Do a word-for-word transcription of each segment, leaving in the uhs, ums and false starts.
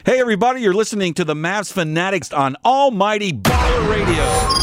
Hey, everybody, you're listening to the Mavs Fanatics on Almighty Baller Radio.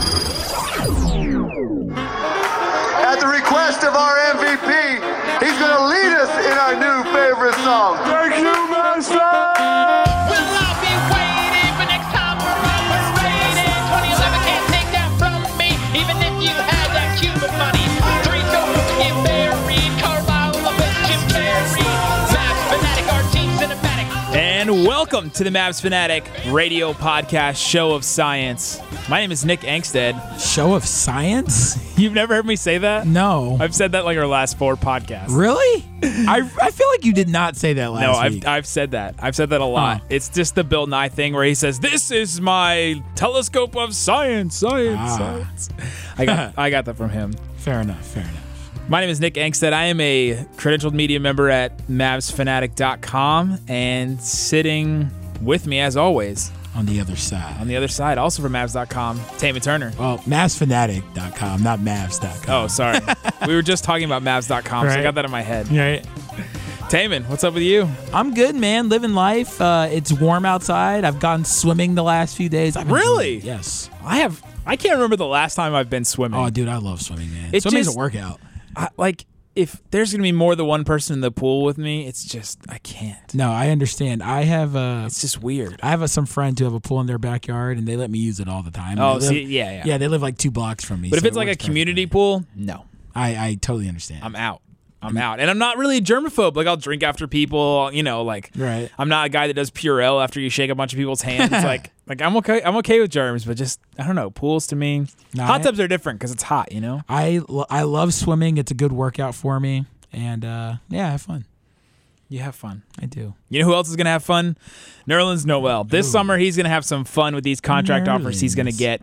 At the request of our M V P, he's going to lead us in our new favorite song. Thank you, Master! Well, I'll be waiting for next time we're operating. twenty eleven can't take that from me, even if you had that Cuban money. Three goals to get buried. Carlisle, Lopez, Jim Carrey. Mavs Fanatic, our team cinematic. And welcome to the Mavs Fanatic Radio Podcast Show of Science. My name is Nick Angstead. Show of Science? You've never heard me say that? No. I've said that like our last four podcasts. Really? I, I feel like you did not say that last No, I've, week. I've said that. I've said that a lot. Huh. It's just the Bill Nye thing where he says, "This is my telescope of science, science, Ah. science." I got I got that from him. Fair enough, fair enough. My name is Nick Angstead. I am a credentialed media member at Mavs Fanatic dot com, and sitting with me, as always, On the other side. on the other side, also from Mavs dot com, Taman Turner. Well, Mavs Fanatic dot com, not Mavs dot com. Oh, sorry. We were just talking about Mavs dot com, so I Right. got that in my head. Right. Taman, what's up with you? I'm good, man. Living life. Uh, it's warm outside. I've gone swimming the last few days. I've Really? enjoyed it. Yes. I have. I can't remember the last time I've been swimming. Oh, dude, I love swimming, man. It Swimming's just- a workout. I, like, if there's gonna be more than one person in the pool with me, it's just I can't. No, I understand. I have uh, It's just weird. I have uh, some friends who have a pool in their backyard, and they let me use it all the time. Oh, They see, live- yeah, yeah. Yeah, they live like two blocks from me. But if so it's it like a works community perfectly. pool, no, I, I totally understand. I'm out. I'm out, and I'm not really a germaphobe. Like I'll drink after people, you know. Like Right. I'm not a guy that does Purell after you shake a bunch of people's hands. like, like I'm okay. I'm okay with germs, but just I don't know. Pools to me, No, hot I- tubs are different because it's hot. You know. I, lo- I love swimming. It's a good workout for me. And uh, yeah, I have fun. You have fun. I do. You know who else is going to have fun? Nerlens Noel. This Ooh. summer, he's going to have some fun with these contract offers he's going to Nerlens. get.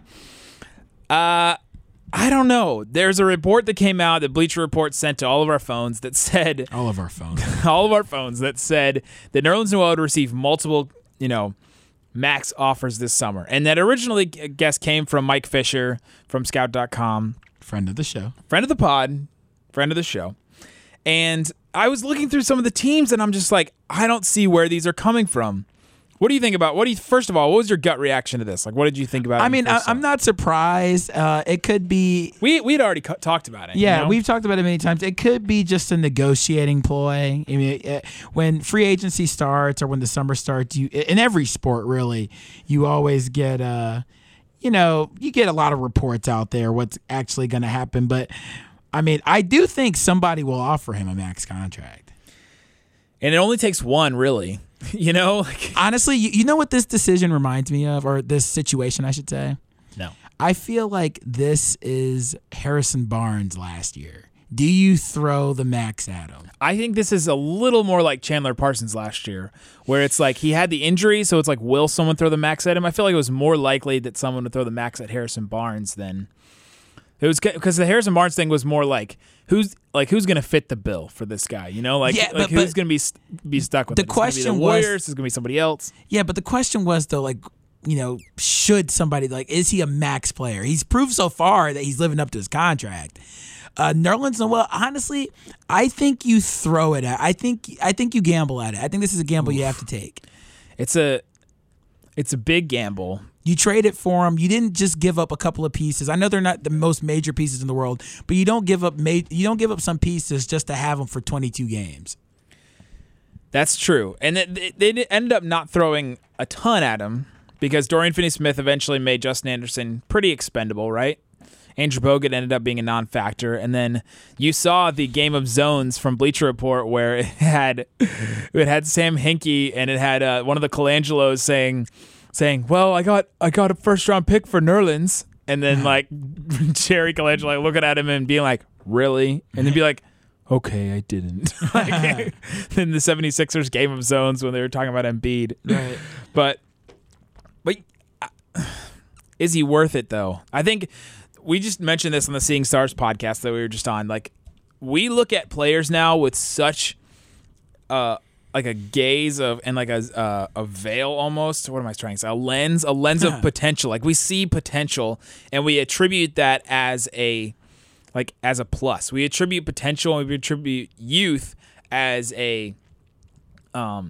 Uh, I don't know. There's a report that came out that Bleacher Report sent to all of our phones that said, All of our phones. all of our phones that said that Nerlens Noel would receive multiple, you know, max offers this summer. And that originally, I guess, came from Mike Fisher from Scout dot com. Friend of the show. Friend of the pod, friend of the show. And I was looking through some of the teams, and I'm just like, I don't see where these are coming from. What do you think about? What do you? First of all, what was your gut reaction to this? Like, what did you think about it? I when mean, you I, first saw I'm it? not surprised. Uh, it could be. We we'd already cu- talked about it. Yeah, you know? we've talked about it many times. It could be just a negotiating ploy. I mean, uh, when free agency starts or when the summer starts, you in every sport really, you always get uh, you know, you get a lot of reports out there what's actually going to happen. But I mean, I do think somebody will offer him a max contract. and it only takes one, really. You know, like, Honestly, you, you know what this decision reminds me of, or this situation, I should say? no. I feel like this is Harrison Barnes last year. Do you throw the max at him? I think this is a little more like Chandler Parsons last year, where it's like he had the injury, so it's like, will someone throw the max at him? I feel like it was more likely that someone would throw the max at Harrison Barnes than it was, because the Harrison Barnes thing was more like who's like who's going to fit the bill for this guy, you know, like, Yeah, like but- who's but going to be st- be stuck with the it? Is it gonna be question the was- Warriors? Is it going to be somebody else? Yeah, but the question was though, like, you know, should somebody like, is he a max player? He's proved so far that he's living up to his contract. Uh, Nerlens Noel, honestly, I think you throw it at. I think I think you gamble at it. I think this is a gamble you have to take. It's a it's a big gamble. You trade it for him. You didn't just give up a couple of pieces. I know they're not the most major pieces in the world, but you don't give up ma- you don't give up some pieces just to have them for twenty-two games. That's true. And it, they they ended up not throwing a ton at him because Dorian Finney-Smith eventually made Justin Anderson pretty expendable, right? Andrew Bogut ended up being a non-factor. And then you saw the Game of Zones from Bleacher Report where it had it had Sam Hinkie and it had uh, one of the Colangelos saying, saying, well, I got I got a first-round pick for Nerlens. And then, like, Jerry Colangelo looking at him and being like, really? And then be like, okay, I didn't. Like, in the 76ers Game of Zones when they were talking about Embiid. Right. But, but uh, is he worth it, though? I think we just mentioned this on the Seeing Stars podcast that we were just on. Like, we look at players now with such uh, like a gaze of and like a uh, a veil almost. What am I trying to say? A lens, a lens of potential. Like, we see potential and we attribute that as a like as a plus. We attribute potential and we attribute youth as a um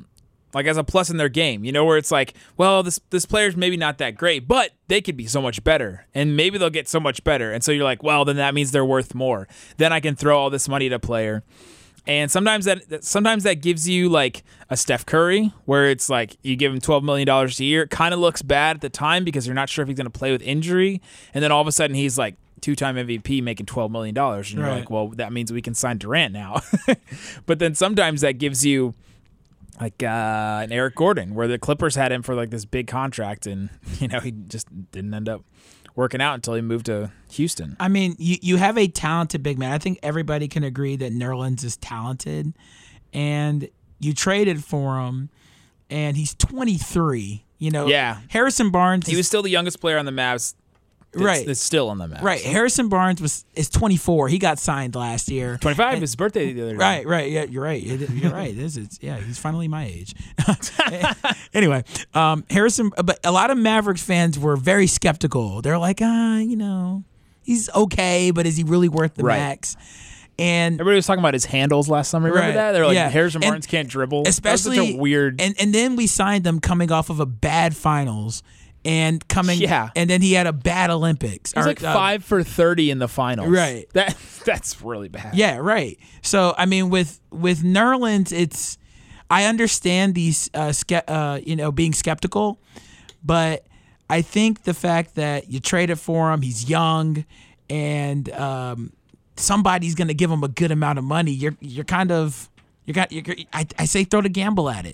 like as a plus in their game, you know, where it's like, well, this this player's maybe not that great, but they could be so much better, and maybe they'll get so much better, and so you're like, well, then that means they're worth more. Then I can throw all this money at a player, and sometimes that sometimes that gives you like a Steph Curry, where it's like you give him twelve million dollars a year. It kind of looks bad at the time because you're not sure if he's going to play with injury, and then all of a sudden he's like two-time M V P making twelve million dollars, and you're Right. like, well, that means we can sign Durant now. But then sometimes that gives you like uh, an Eric Gordon, where the Clippers had him for like this big contract, and you know he just didn't end up working out until he moved to Houston. I mean, you, you have a talented big man. I think everybody can agree that Nerlens is talented, and you traded for him, and he's twenty-three. You know, Yeah. Harrison Barnes. He is- was still the youngest player on the Mavs. That's, Right. that's still on the Mavs. right. Harrison Barnes was is twenty-four. He got signed last year. twenty-five. And- His birthday the other day. Right, right, yeah, you're right. You're you're right. This is yeah, he's finally my age. Anyway, um, Harrison, but a lot of Mavericks fans were very skeptical. They're like, ah, you know, he's okay, but is he really worth the Right. max? And Everybody was talking about his handles last summer. Remember Right. that? They're like, Yeah. Harrison And Barnes can't dribble. especially That was such a weird. And and then we signed him coming off of a bad finals. And coming, Yeah. and then he had a bad Olympics. He's Or, like uh, five for thirty in the finals. Right. That that's really bad. Yeah, right. So I mean, with with Nerlens, it's I understand these uh, ske- uh you know being skeptical, but I think the fact that you traded for him, he's young, and um, somebody's going to give him a good amount of money. You're you're kind of you got you're, I I say throw the gamble at it.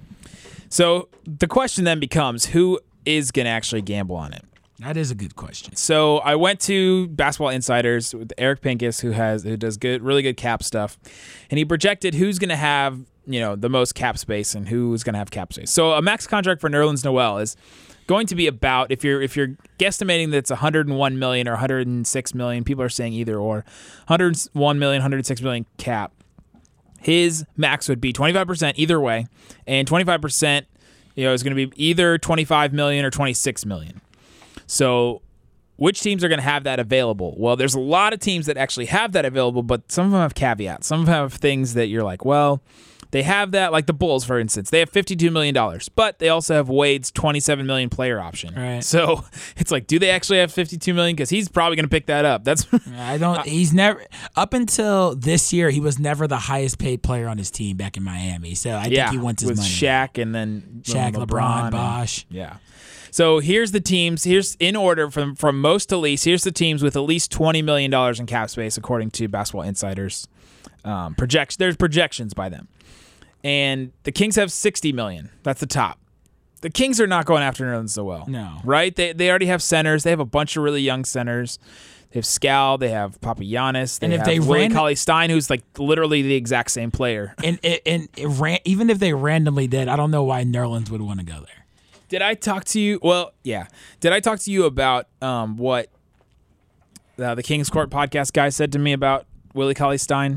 So the question then becomes, who is going to actually gamble on it? That is a good question. So I went to Basketball Insiders with Eric Pincus, who has who does good, really good cap stuff, and he projected who's going to have you know the most cap space and who's going to have cap space. So a max contract for Nerlens Noel is going to be about, if you're if you're guesstimating that it's one hundred one million or one hundred six million, people are saying either or, one hundred one million, one hundred six million cap. His max would be twenty-five percent either way, and twenty-five percent you know is going to be either twenty-five million or twenty-six million. So which teams are going to have that available? Well, there's a lot of teams that actually have that available, but some of them have caveats. Some of them have things that you're like, well, they have that, like the Bulls, for instance. They have fifty-two million dollars, but they also have Wade's twenty-seven million dollars player option. Right. So it's like, do they actually have fifty-two million dollars? Because he's probably going to pick that up. That's I don't. He's never up until this year. He was never the highest paid player on his team back in Miami. So I yeah, think he wants his with money. Shaq and then Shaq, LeBron, LeBron, and- Bosh. Yeah. So here's the teams. Here's in order from from most to least. Here's the teams with at least twenty million dollars in cap space, according to Basketball Insiders. Um, projects. There's projections by them, and the Kings have sixty million. That's the top. The Kings are not going after Nerlens Noel. No. Right? They they already have centers. They have a bunch of really young centers. They have Scal. They have Papagiannis. They And if have they Willie ran- Cauley-Stein, who's like literally the exact same player. And and, and it ran, even if they randomly did, I don't know why Nerlens would want to go there. Did I talk to you? Well, yeah. Did I talk to you about um, what uh, the King's Court podcast guy said to me about Willie Cauley-Stein?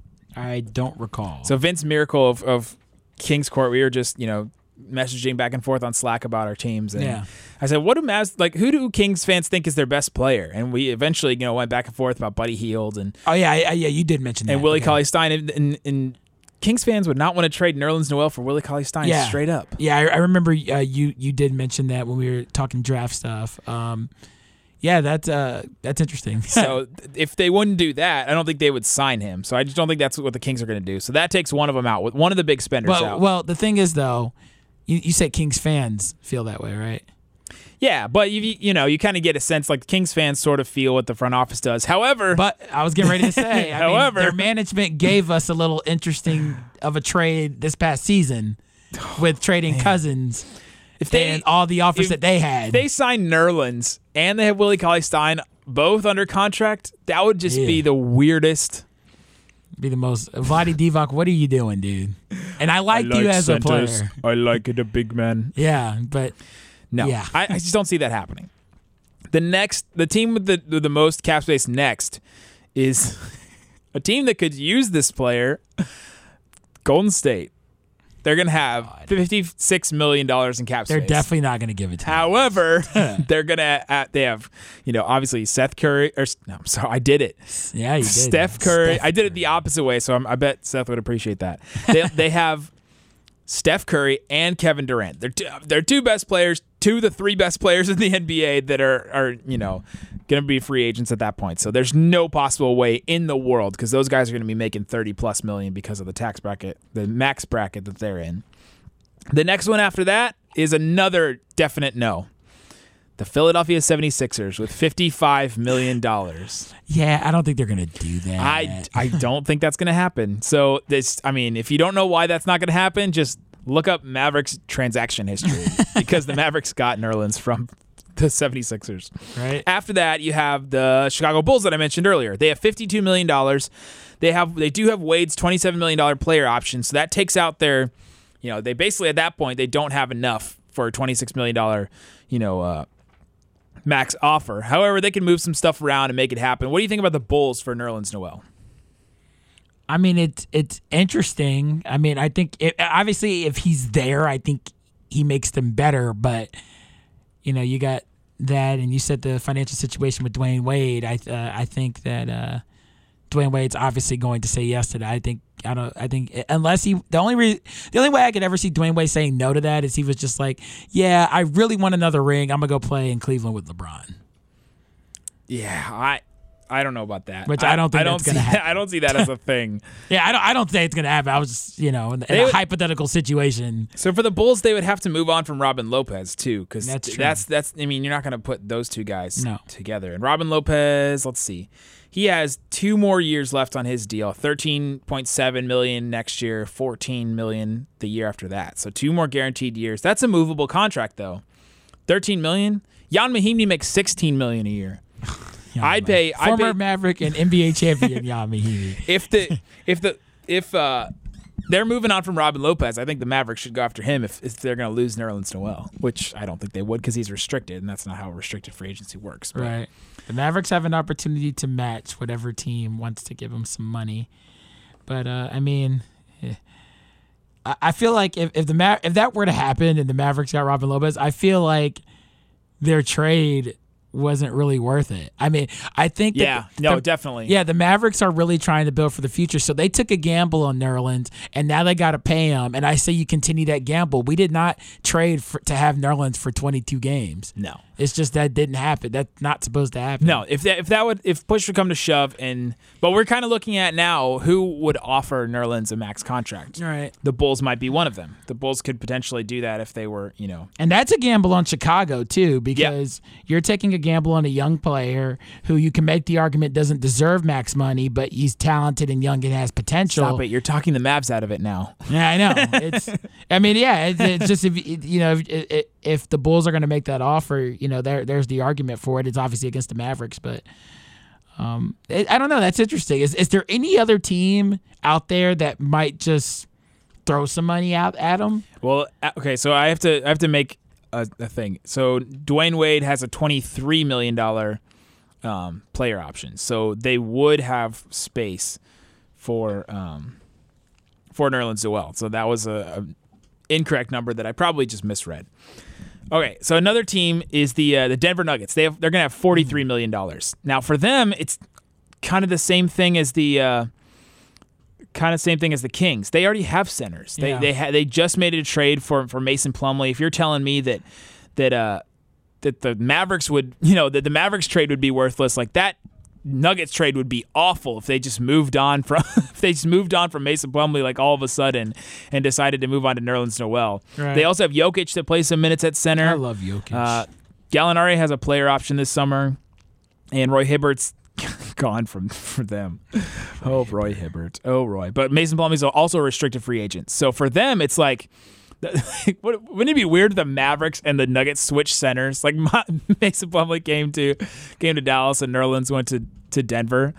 I don't recall. So Vince Miracle of, of King's Court, we were just, you know, messaging back and forth on Slack about our teams. And Yeah. I said, what do Mavs, like, who do Kings fans think is their best player? And we eventually, you know, went back and forth about Buddy Hield and, oh yeah, I, I- yeah, you did mention that. and Willie Okay. Cauley-Stein. And, and, and Kings fans would not want to trade Nerlens Noel for Willie Cauley-Stein Yeah. straight up. Yeah, I, I remember uh, you you did mention that when we were talking draft stuff. Um, yeah, that's uh, that's interesting. So if they wouldn't do that, I don't think they would sign him. So I just don't think that's what the Kings are going to do. So that takes one of them out, with one of the big spenders well, out. well, the thing is though, you, you said Kings fans feel that way, right? yeah, but you you know you kind of get a sense like the Kings fans sort of feel what the front office does. However, But I was getting ready to say, I However- mean, their management gave us a little interesting of a trade this past season with trading Cousins if they and all the offers if that they had. if they sign Nerlens and they have Willie Cauley-Stein both under contract, that would just be Yeah. the weirdest. be the most Vlade Divac. What are you doing, dude? And I liked you as a player. I like it, a big man. Yeah, but No, Yeah. I, I just don't see that happening. The next, the team with the with the most cap space next is a team that could use this player, Golden State. They're going to have fifty-six million dollars in cap they're space. definitely not going to give it to him. However, they're going to, uh, they have, you know, obviously Seth Curry, or no, I'm sorry, I did it. Yeah, you did. Steph Curry. Steph I did it the opposite way, so I'm, I bet Seth would appreciate that. They, they have Steph Curry and Kevin Durant. They're two, they're two best players, two of the three best players in the N B A that are are you know going to be free agents at that point. So there's no possible way in the world, because those guys are going to be making thirty plus million because of the tax bracket, the max bracket that they're in. The next one after that is another definite no. The Philadelphia seventy-sixers with fifty-five million dollars. Yeah, I don't think they're going to do that. I, I don't think that's going to happen. So this, I mean, if you don't know why that's not going to happen, just look up Mavericks transaction history, because the Mavericks got Nerlens from the seventy-sixers. Right. After that, you have the Chicago Bulls that I mentioned earlier. They have fifty-two million dollars. They have they do have Wade's twenty-seven million dollars player option, so that takes out their, you know, they basically at that point they don't have enough for a twenty-six million dollars, you know, uh, max offer. However, they can move some stuff around and make it happen. What do you think about the Bulls for Nerlens Noel? I mean, it's it's interesting. I mean, I think it, obviously if he's there, I think he makes them better. But you know, you got that, and you said the financial situation with Dwayne Wade. I uh, I think that uh, Dwayne Wade's obviously going to say yes to that. I think I don't. I think unless he the only re, the only way I could ever see Dwayne Wade saying no to that is he was just like, yeah, I really want another ring. I'm gonna go play in Cleveland with LeBron. Yeah, I I don't know about that. Which I don't think I don't that's gonna see, happen. I don't see that as a thing. Yeah, I don't. I don't think it's gonna happen. I was just, you know, in, in They a would- hypothetical situation. So for the Bulls, they would have to move on from Robin Lopez too, because That's that's, true. that's that's. I mean, you're not going to put those two guys No. together. And Robin Lopez, let's see, he has two more years left on his deal. thirteen point seven million next year, fourteen million the year after that. So two more guaranteed years. That's a movable contract though. thirteen million. Jan Mahinmi makes sixteen million a year. Yeah, I'd man. pay. I'd Former pay, Maverick and N B A champion Jan Mahinmi. if the if the if uh they're moving on from Robin Lopez, I think the Mavericks should go after him if, if they're going to lose Nerlens Noel, which I don't think they would, because he's restricted, and that's not how restricted free agency works. But Right. The Mavericks have an opportunity to match whatever team wants to give them some money. But uh, I mean, eh, I I feel like if if the Ma- if that were to happen and the Mavericks got Robin Lopez, I feel like their trade wasn't really worth it. I mean, I think that Yeah, the- no, the- definitely. Yeah, the Mavericks are really trying to build for the future, so they took a gamble on Nerlens, and now they got to pay him. And I say you continue that gamble. We did not trade for, to have Nerlens for twenty-two games. No. It's just that didn't happen. That's not supposed to happen. No, if that if that would if push would come to shove, and but we're kind of looking at now who would offer Nerlens a max contract. Right. The Bulls might be one of them. The Bulls could potentially do that if they were, you know. And that's a gamble on Chicago, too, because you're taking a gamble on a young player who you can make the argument doesn't deserve max money, but he's talented and young and has potential. Stop it! You're talking the Mavs out of it now. Yeah, I know. It's. I mean, yeah. It's, it's just if you know if, if the Bulls are going to make that offer, you know, there there's the argument for it. It's obviously against the Mavericks, but um, it, I don't know. That's interesting. Is is there any other team out there that might just throw some money out at them? Well, uh, okay, so I have to I have to make a, a thing. So Dwayne Wade has a twenty-three million dollars um, player option, so they would have space for um, for Nerlens Noel. So that was a, a incorrect number that I probably just misread. Okay, so another team is the uh, the Denver Nuggets. They have they're gonna have forty-three million dollars. Now for them, it's kind of the same thing as the. Uh, Kind of same thing as the Kings. They already have centers. They Yeah. they ha- they just made a trade for for Mason Plumlee. If you're telling me that that uh that the Mavericks would you know that the Mavericks trade would be worthless, like that Nuggets trade would be awful if they just moved on from if they just moved on from Mason Plumlee like all of a sudden and decided to move on to Nerlens Noel. Right. They also have Jokic that plays some minutes at center. I love Jokic. Uh, Gallinari has a player option this summer, and Roy Hibbert's gone from for them. Oh, Roy Hibbert. Oh, Roy. But Mason Plumlee's also a restricted free agent. So for them, it's like, wouldn't it be weird if the Mavericks and the Nuggets switch centers? Like Mason Plumlee came to came to Dallas and Nerlens went to, to Denver.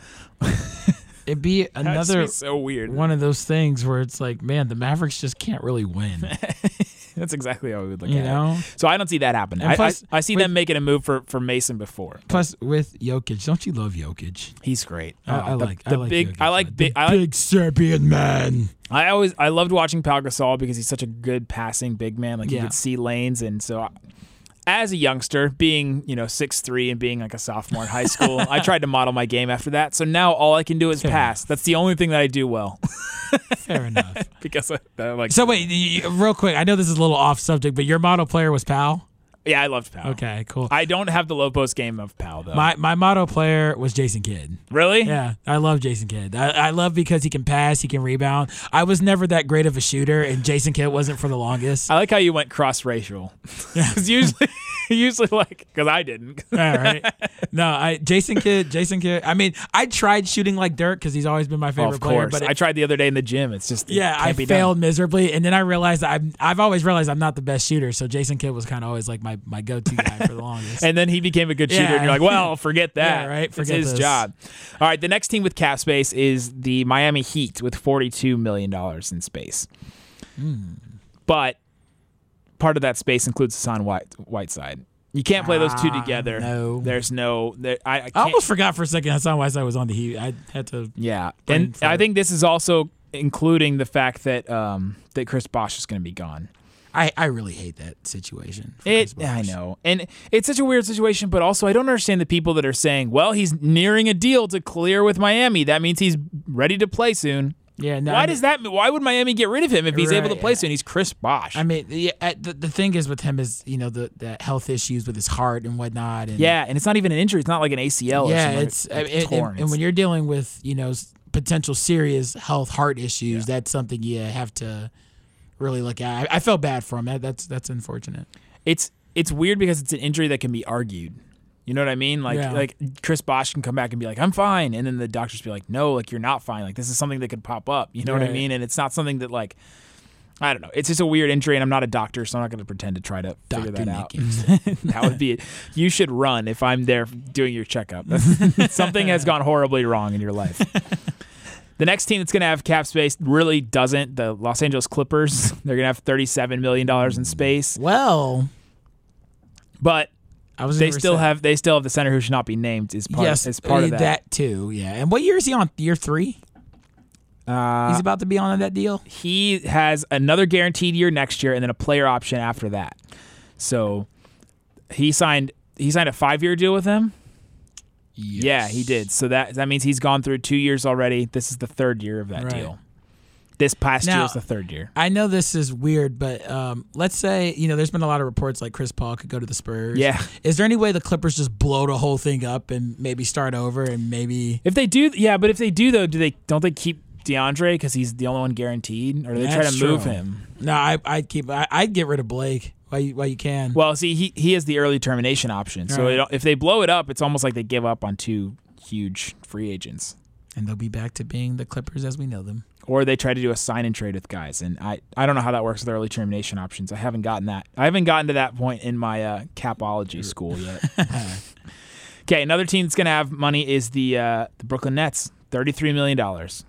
It'd be That'd another be so weird. one of those things where it's like, man, the Mavericks just can't really win. That's exactly how we would look You at know? it. So I don't see that happening. And I, plus, I, I see with- them making a move for, for Mason before. Plus, with Jokic, don't you love Jokic? He's great. I, I Oh, the, like the I like big. Jokic, I like the big. I like big Serbian man. I always I loved watching Pau Gasol because he's such a good passing big man. Like Yeah. he could see lanes, and so I, as a youngster, being, you know, six three and being like a sophomore in high school, I tried to model my game after that. So now all I can do is Fair pass. enough. That's the only thing that I do well. Fair enough. because I, I like. So wait, you, real quick. I know this is a little off subject, but your model player was Pal. Yeah, I loved Powell. Okay, cool. I don't have the low post game of Powell though. My my model player was Jason Kidd. really? Yeah, I love Jason Kidd. I, I love because he can pass, he can rebound. I was never that great of a shooter, and Jason Kidd wasn't for the longest. I like how you went cross racial. Because usually, usually like because I didn't. All right. No, I Jason Kidd. Jason Kidd. I mean, I tried shooting like Dirk because he's always been my Oh, favorite of player. course. But it, I tried the other day in the gym. It's just it yeah, can't I be failed done. miserably, and then I realized that I've I've always realized I'm not the best shooter. So Jason Kidd was kind of always like my my go to guy for the longest. And then he became a good shooter, Yeah. and you're like, well, forget that. Yeah, right, It's forget his this. job. All right, the next team with cap space is the Miami Heat with forty-two million dollars in space. Hmm. But part of that space includes Hassan White, Whiteside. You can't play those two Ah, together. no. There's no. There, I, I, can't, I almost forgot for a second Hassan Whiteside was on the Heat. I had to. Yeah, brain and fart. I think this is also including the fact that um, that Chris Bosh is going to be gone. I, I really hate that situation. for It, Chris I Bosh. know, and it's such a weird situation. But also, I don't understand the people that are saying, "Well, he's nearing a deal to clear with Miami. That means he's ready to play soon." Yeah, no. Why I mean, does that? Why would Miami get rid of him if he's able to Right, play yeah. soon? He's Chris Bosh. I mean, yeah, uh, the the thing is with him is you know the, the health issues with his heart and whatnot. And yeah, and it's not even an injury. It's not like an A C L. yeah, or something. it's, like, I it's mean, and- torn. and, and when you're dealing with you know s- potential serious health heart issues, Yeah. that's something you have to really look at. I, I felt bad for him. That, that's that's unfortunate. it's it's weird because it's an injury that can be argued. You know what I mean? Like Yeah. like Chris Bosh can come back and be like, I'm fine, and then the doctors be like, no, like you're not fine. Like this is something that could pop up. You know what I Right. mean? And it's not something that like I don't know. It's just a weird injury, and I'm not a doctor, so I'm not going to pretend to try to figure Doctor that out. Nick That would be it. You should run if I'm there doing your checkup. Something has gone horribly wrong in your life. The next team that's going to have cap space really doesn't. The Los Angeles Clippers. They're going to have thirty-seven million dollars in space, Well, but I was they gonna still say- have they still have the center who should not be named is part yes is part of uh, that. too. Yeah, and what year is he on? Year three. Uh, He's about to be on that deal. he has another guaranteed year next year and then a player option after that. So he signed he signed a five year deal with him. Yeah, he did. So that that means he's gone through two years already. This is the third year of that Right. deal. This past year Now- is the third year. I know this is weird, but um, let's say you know there's been a lot of reports like Chris Paul could go to the Spurs. Yeah. Is there any way the Clippers just blow the whole thing up and maybe start over and maybe? If they do, yeah, but if they do though, do they don't they keep DeAndre because he's the only one guaranteed, or do they try That's to move true. him? No, I I'd keep I, I'd get rid of Blake while you while you can. Well, see, he he has the early termination option, so Right. it, if they blow it up, it's almost like they give up on two huge free agents. And they'll be back to being the Clippers as we know them. Or they try to do a sign and trade with guys, and I, I don't know how that works with early termination options. I haven't gotten that. I haven't gotten to that point in my uh, capology school yet. Okay, another team that's going to have money is the uh, the Brooklyn Nets, thirty-three million dollars.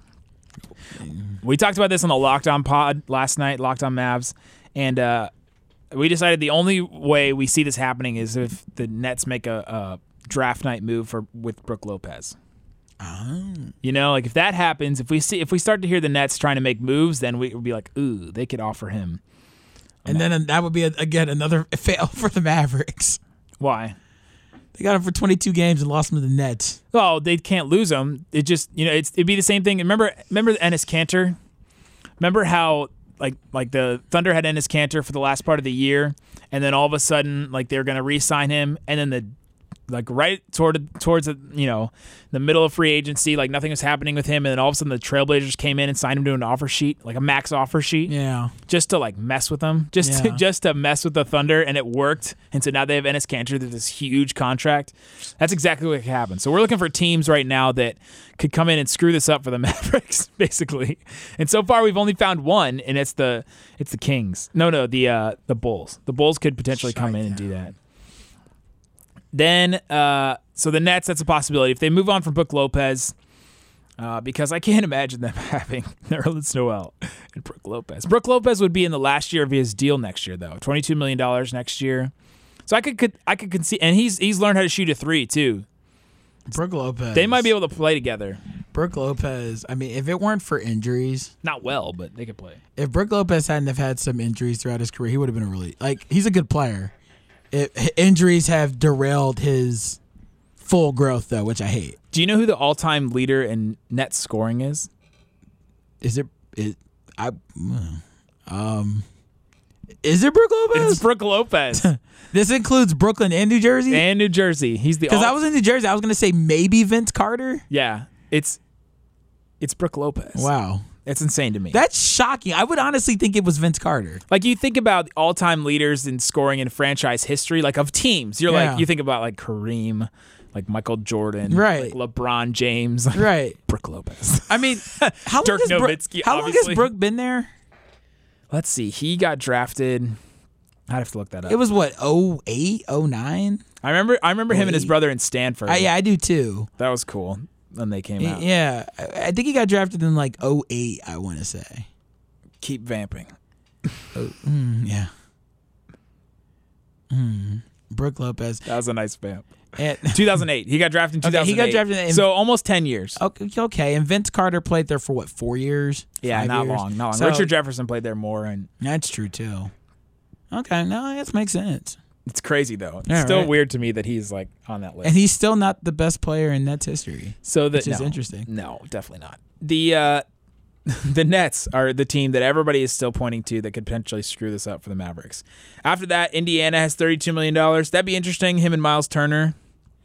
We talked about this on the Locked On Pod last night, Locked On Mavs, and uh, we decided the only way we see this happening is if the Nets make a, a draft night move for with Brook Lopez. You know, like if that happens, if we see if we start to hear the Nets trying to make moves, then we would be like, ooh, they could offer him. And then that would be again another fail for the Mavericks. Why? They got him for twenty-two games and lost him to the Nets. Oh, they can't lose him. It just, you know, it's it'd be the same thing. Remember, remember Enes Kanter? Remember how like like the Thunder had Enes Kanter for the last part of the year, and then all of a sudden, like they were going to re-sign him, and then the like right toward towards the, you know, the middle of free agency, like nothing was happening with him, and then all of a sudden the Trailblazers came in and signed him to an offer sheet, like a max offer sheet. Yeah. Just to like mess with them, just to, Yeah. just to mess with the Thunder, and it worked. And so now they have Enes Kanter with this huge contract. That's exactly what happened. So we're looking for teams right now that could come in and screw this up for the Mavericks, basically. And so far we've only found one, and it's the it's the Kings. No, no, the uh, the Bulls. The Bulls could potentially come in and do that. Then, uh, so the Nets, that's a possibility. If they move on from Brook Lopez, uh, because I can't imagine them having Nerlens Noel and Brook Lopez. Brook Lopez would be in the last year of his deal next year, though, twenty-two million dollars next year. So I could, could I could conceive, and he's he's learned how to shoot a three too. Brook Lopez. They might be able to play together. Brook Lopez. I mean, if it weren't for injuries, Not well, but they could play. if Brook Lopez hadn't have had some injuries throughout his career, he would have been a really like he's a good player. It, injuries have derailed his full growth, though, which I hate. Do you know who the all-time leader in net scoring is? Is it? It I um. Is it Brook Lopez? It's Brook Lopez. This includes Brooklyn and New Jersey? And New Jersey. He's the Because all- I was in New Jersey. I was going to say maybe Vince Carter. Yeah. It's it's Brook Lopez. Wow. It's insane to me. That's shocking. I would honestly think it was Vince Carter. Like, you think about all-time leaders in scoring in franchise history, like of teams. You're Yeah. like, you think about like Kareem, like Michael Jordan, Right. like LeBron James, Right. Brook Lopez. I mean, how long, Dirk has Brook, Nowitzki, how long obviously. has Brook been there? Let's see. He got drafted. I'd have to look that up. It was what, oh eight, oh nine? I remember. I remember him and his Wait. brother in Stanford. Uh, yeah, I do too. That was cool when they came out. Yeah, I I think he got drafted in like oh eight, I want to say. Keep vamping. Mm, yeah. Mm. Brook Lopez. That was a nice vamp. And, two thousand eight. He got drafted in two Okay, thousand eight. he got drafted in- so almost ten years. okay, okay, and Vince Carter played there for what, four years? yeah, Five not years? long. Not long. So- Richard Jefferson played there more, and That's true too. Okay, no, that makes sense. it's crazy though. It's Yeah, still right. weird to me that he's like on that list. And he's still not the best player in Nets history. so that which is no, interesting. No, definitely not. The uh, the Nets are the team that everybody is still pointing to that could potentially screw this up for the Mavericks. After that, Indiana has thirty-two million dollars. That'd be interesting. Him and Miles Turner.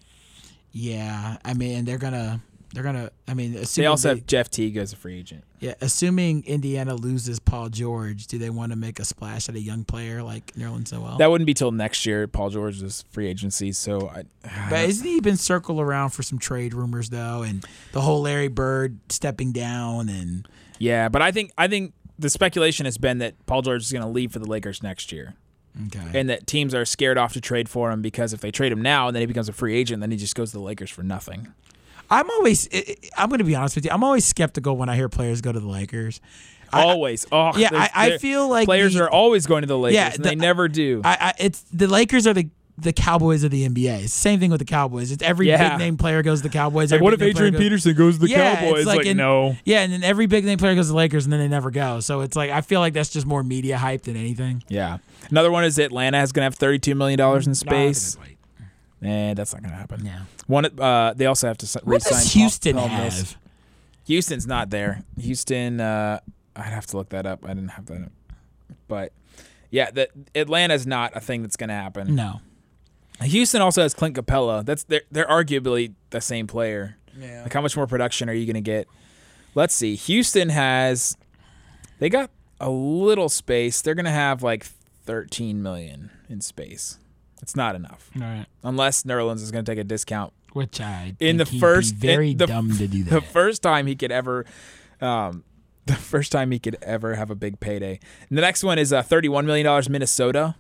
Yeah, I mean, they're gonna, they're gonna. I mean, They assuming also they- have Jeff Teague as a free agent. yeah, assuming Indiana loses Paul George, do they want to make a splash at a young player like Nerlens Noel? That wouldn't be till next year. Paul George's free agency. So I, But isn't he been circled around for some trade rumors though, and the whole Larry Bird stepping down and yeah, but I think I think the speculation has been that Paul George is going to leave for the Lakers next year, okay, and that teams are scared off to trade for him because if they trade him now and then he becomes a free agent, then he just goes to the Lakers for nothing. I'm always, I'm going to be honest with you, I'm always skeptical when I hear players go to the Lakers. I- Always. Oh, Yeah, there's- I- I there- feel like players the- are always going to the Lakers, Yeah, and the- they never do. I, I, it's the Lakers are the the Cowboys of the N B A. It's the same thing with the Cowboys. It's every Yeah. big name player goes to the Cowboys. like, every what if big name player Adrian goes- Peterson goes to the Yeah, Cowboys? it's Like, in- no. Yeah, and then every big name player goes to the Lakers, and then they never go. So it's like I feel like that's just more media hype than anything. Yeah. Another one is Atlanta is going to have thirty-two million dollars in space. Nah, I think Eh, that's not going to happen. it's late. Yeah. One, uh, they also have to s- What re-sign does Paul- Houston Paul Mills. have? Houston's not there. Houston, uh, I'd have to look that up. I didn't have that up. But, yeah, the, Atlanta's not a thing that's going to happen. No. Houston also has Clint Capella. That's they're, they're arguably the same player. Yeah. Like, how much more production are you going to get? Let's see. Houston has, they got a little space. They're going to have like thirteen million in space. It's not enough. All right. Unless Nerlens is going to take a discount. Which I In the think he'd first- be very in the- dumb to do The that. first time he could ever, um, the first time he could ever have a big payday. And the next one is uh, thirty-one million dollars Minnesota.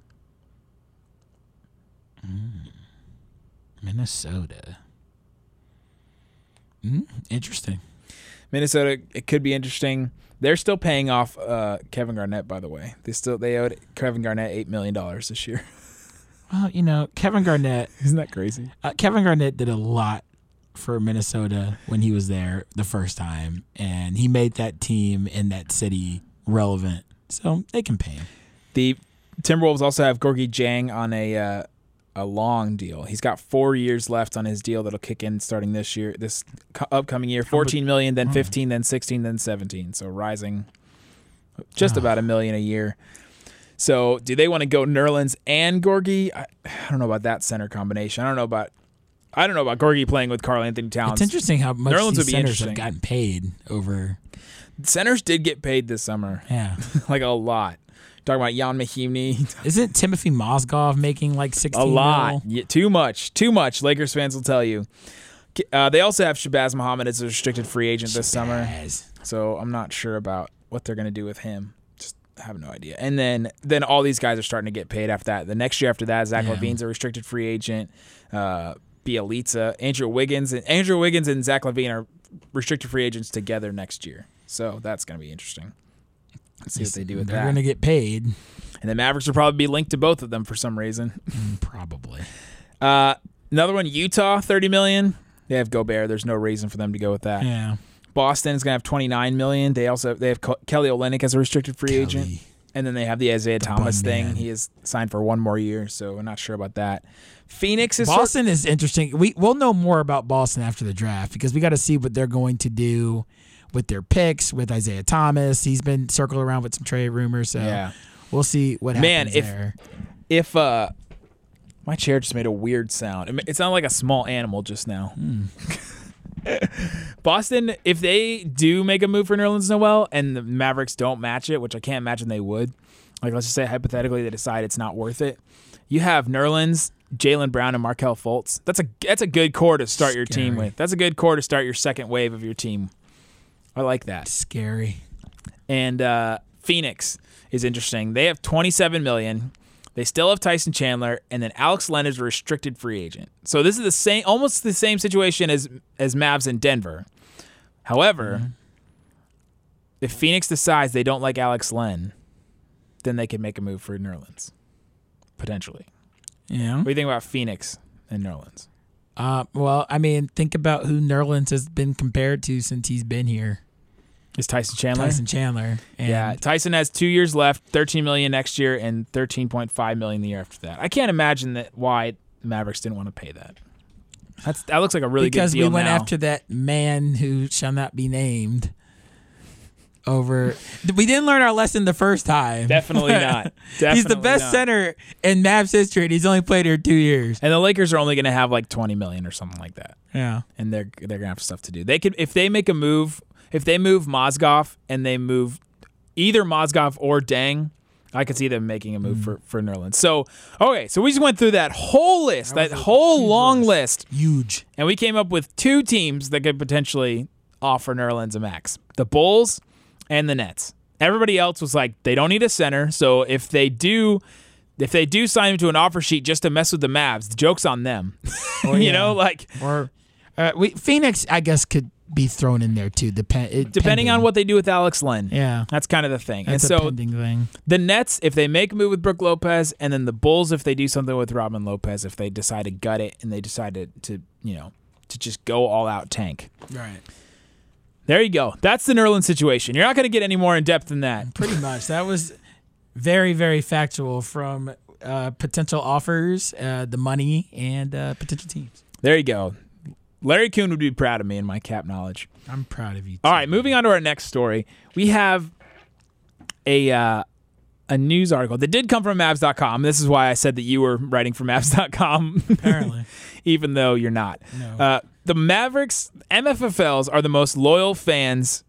Minnesota. Mm, interesting. Minnesota, it could be interesting. They're still paying off uh, Kevin Garnett, by the way. They still they owed Kevin Garnett eight million dollars this year. Well, you know, Kevin Garnett. Isn't that crazy? Uh, Kevin Garnett did a lot for Minnesota when he was there the first time, and he made that team in that city relevant. So they can pay him. The Timberwolves also have Gorgie Jang on a uh, a long deal. He's got four years left on his deal that'll kick in starting this year, this co- upcoming year. Fourteen million, then fifteen, then sixteen, then seventeen. So rising just about a million a year. So do they want to go Nerlens and Gorgie? I, I don't know about that center combination. I don't know about I don't know about Gorgie playing with Karl Anthony Towns. It's interesting how much Nerlens these would be centers have interesting. gotten paid over. Centers did get paid this summer, Yeah, like a lot. Talking about Jan Mahimni, isn't Timothy Mozgov making like sixteen? a lot, mil? yeah, too much, too much. Lakers fans will tell you. Uh, they also have Shabazz Muhammad as a restricted free agent this summer, Shabazz. so I'm not sure about what they're going to do with him. Just have no idea. And then, then all these guys are starting to get paid after that. The next year after that, Zach Yeah. LaVine's a restricted free agent. Uh, Bielitsa, Andrew Wiggins, and Andrew Wiggins and Zach LaVine are restricted free agents together next year. So that's going to be interesting. Let's see what they do with They're that. going to get paid. And the Mavericks will probably be linked to both of them for some reason. Mm, Probably. Uh, another one, Utah, thirty million dollars. They have Gobert. There's no reason for them to go with that. Yeah. Boston is going to have twenty-nine million dollars. They also they have Ke- Kelly Olynyk as a restricted free Kelly. agent. And then they have the Isaiah Thomas bun thing. man. He is signed for one more year, so we're not sure about that. Phoenix is Boston is interesting. We we'll know more about Boston after the draft because we got to see what they're going to do with their picks with Isaiah Thomas. He's been circled around with some trade rumors, so Yeah. we'll see what Man, happens if- there. if uh, my chair just made a weird sound. It ma- It sounded like a small animal just now. Hmm. Boston, if they do make a move for Nerlens Noel and the Mavericks don't match it, which I can't imagine they would, like let's just say hypothetically they decide it's not worth it, you have Nerlens, Jaylen Brown, and Markelle Fultz. That's a that's a good core to start your team Scary. with. That's a good core to start your second wave of your team. I like that. Scary. And uh, Phoenix is interesting. They have twenty-seven million dollars. They still have Tyson Chandler, and then Alex Len is a restricted free agent. So this is the same, almost the same situation as as Mavs in Denver. However, Mm-hmm. if Phoenix decides they don't like Alex Len, then they can make a move for Nerlens, potentially. Yeah. What do you think about Phoenix and Nerlens? Uh, well, I mean, think about who Nerlens has been compared to since he's been here. Is Tyson Chandler? Tyson Chandler. And Yeah, Tyson has two years left, thirteen million dollars next year, and thirteen point five million dollars the year after that. I can't imagine that why Mavericks didn't want to pay that. That's that looks like a really because good deal we went now. after that man who shall not be named. Over, we didn't learn our lesson the first time. Definitely not. He's the Definitely best not. center in Mavs history, and he's only played here two years. And the Lakers are only going to have like twenty million dollars or something like that, Yeah. and they're they're going to have stuff to do. They could if they make a move, if they move Mozgov and they move either Mozgov or Deng, I could see them making a move Mm. for for Nerlens. So okay, so we just went through that whole list, that, was a whole huge long list. list. Huge. And we came up with two teams that could potentially offer Nerlens a max. The Bulls and the Nets. Everybody else was like, they don't need a center, so if they do if they do sign him to an offer sheet just to mess with the Mavs, the joke's on them. you yeah. know, like Or uh, we, Phoenix, I guess, could be thrown in there too. Depend, it, depending pending. on what they do with Alex Len. Yeah. That's kind of the thing. That's and a so pending thing. the Nets, if they make a move with Brook Lopez, and then the Bulls, if they do something with Robin Lopez, if they decide to gut it and they decide to, to you know, to just go all out tank. Right. There you go. That's the Nerlens situation. You're not going to get any more in depth than that. Pretty much. That was very, very factual from uh, potential offers, uh, the money, and uh, potential teams. There you go. Larry Kuhn would be proud of me in my cap knowledge. I'm proud of you. Too. All right, moving on to our next story. We have a uh, a news article that did come from Mavs dot com. This is why I said that you were writing for Mavs dot com. Apparently. Even though you're not. No. Uh, the Mavericks, M F F Ls, are the most loyal fans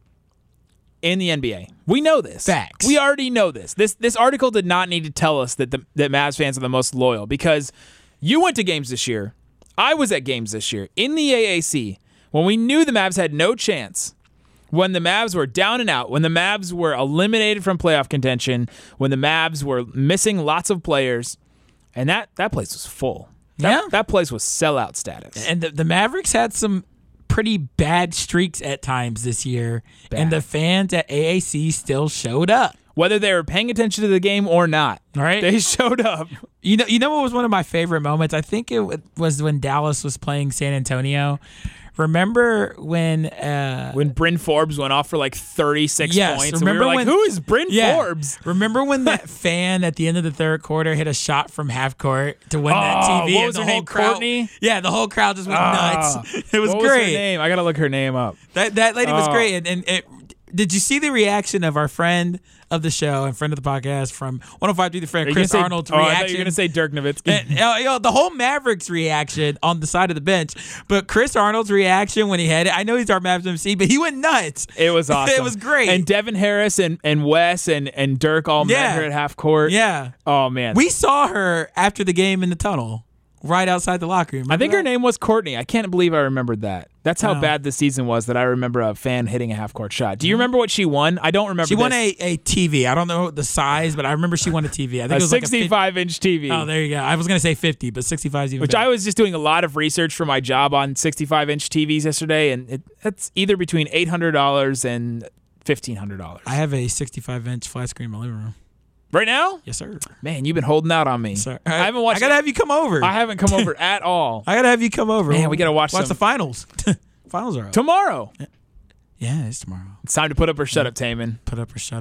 in the N B A. We know this. Facts. We already know this. This this article did not need to tell us that the that Mavs fans are the most loyal because you went to games this year. I was at games this year in the A A C when we knew the Mavs had no chance. When the Mavs were down and out, when the Mavs were eliminated from playoff contention, when the Mavs were missing lots of players, and that, that place was full. That, Yeah. that place was sellout status. And the, the Mavericks had some pretty bad streaks at times this year, and Bad. the fans at A A C still showed up. Whether they were paying attention to the game or not, Right. they showed up. You know, you know what was one of my favorite moments? I think it wa- was when Dallas was playing San Antonio. Remember when? Uh, When Bryn Forbes went off for like thirty-six Yes, points, remember and we were like, when- who is Bryn yeah. Forbes? Remember when that fan at the end of the third quarter hit a shot from half court to win that Oh, T V? what and was the her whole name, crowd, Courtney? Yeah, the whole crowd just went Ah. nuts. It was What was her great. name? I gotta look her name up. That that lady was Oh. great. And, and it, did you see the reaction of our friend of the show and friend of the podcast from one oh five three The Friend, Are you Chris gonna say- Arnold's oh, I thought reaction? you were gonna say Dirk Nowitzki. And, uh, you know, the whole Mavericks reaction on the side of the bench, but Chris Arnold's reaction when he had it, I know he's our Mavs M C, but he went nuts. It was awesome. It was great. And Devin Harris and, and Wes and, and Dirk all met Yeah. her at half court. Yeah. Oh man. We saw her after the game in the tunnel, right outside the locker room. I think Remember her that? name was Courtney. I can't believe I remembered that. That's how Oh. bad the season was that I remember a fan hitting a half court shot. Do you remember what she won? I don't remember. She won this. a, a T V. I don't know the size, but I remember she won a T V. I think a it was like a fifty. sixty-five inch T V. Oh, there you go. I was going to say fifty, but sixty-five is even Which better. I was just doing a lot of research for my job on sixty-five inch T Vs yesterday, and it, it's either between eight hundred dollars and fifteen hundred dollars. I have a sixty-five inch flat screen in my living room. Right now? Yes, sir. Man, you've been holding out on me. Sir. I haven't watched I gotta have you come over. I haven't come over at all. I gotta have you come over. Man, we gotta watch watch some- the finals. Finals are up. Tomorrow. Yeah, it's tomorrow. It's time to put up or shut up, Taman. Put up or shut up.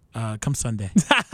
Uh, come Sunday.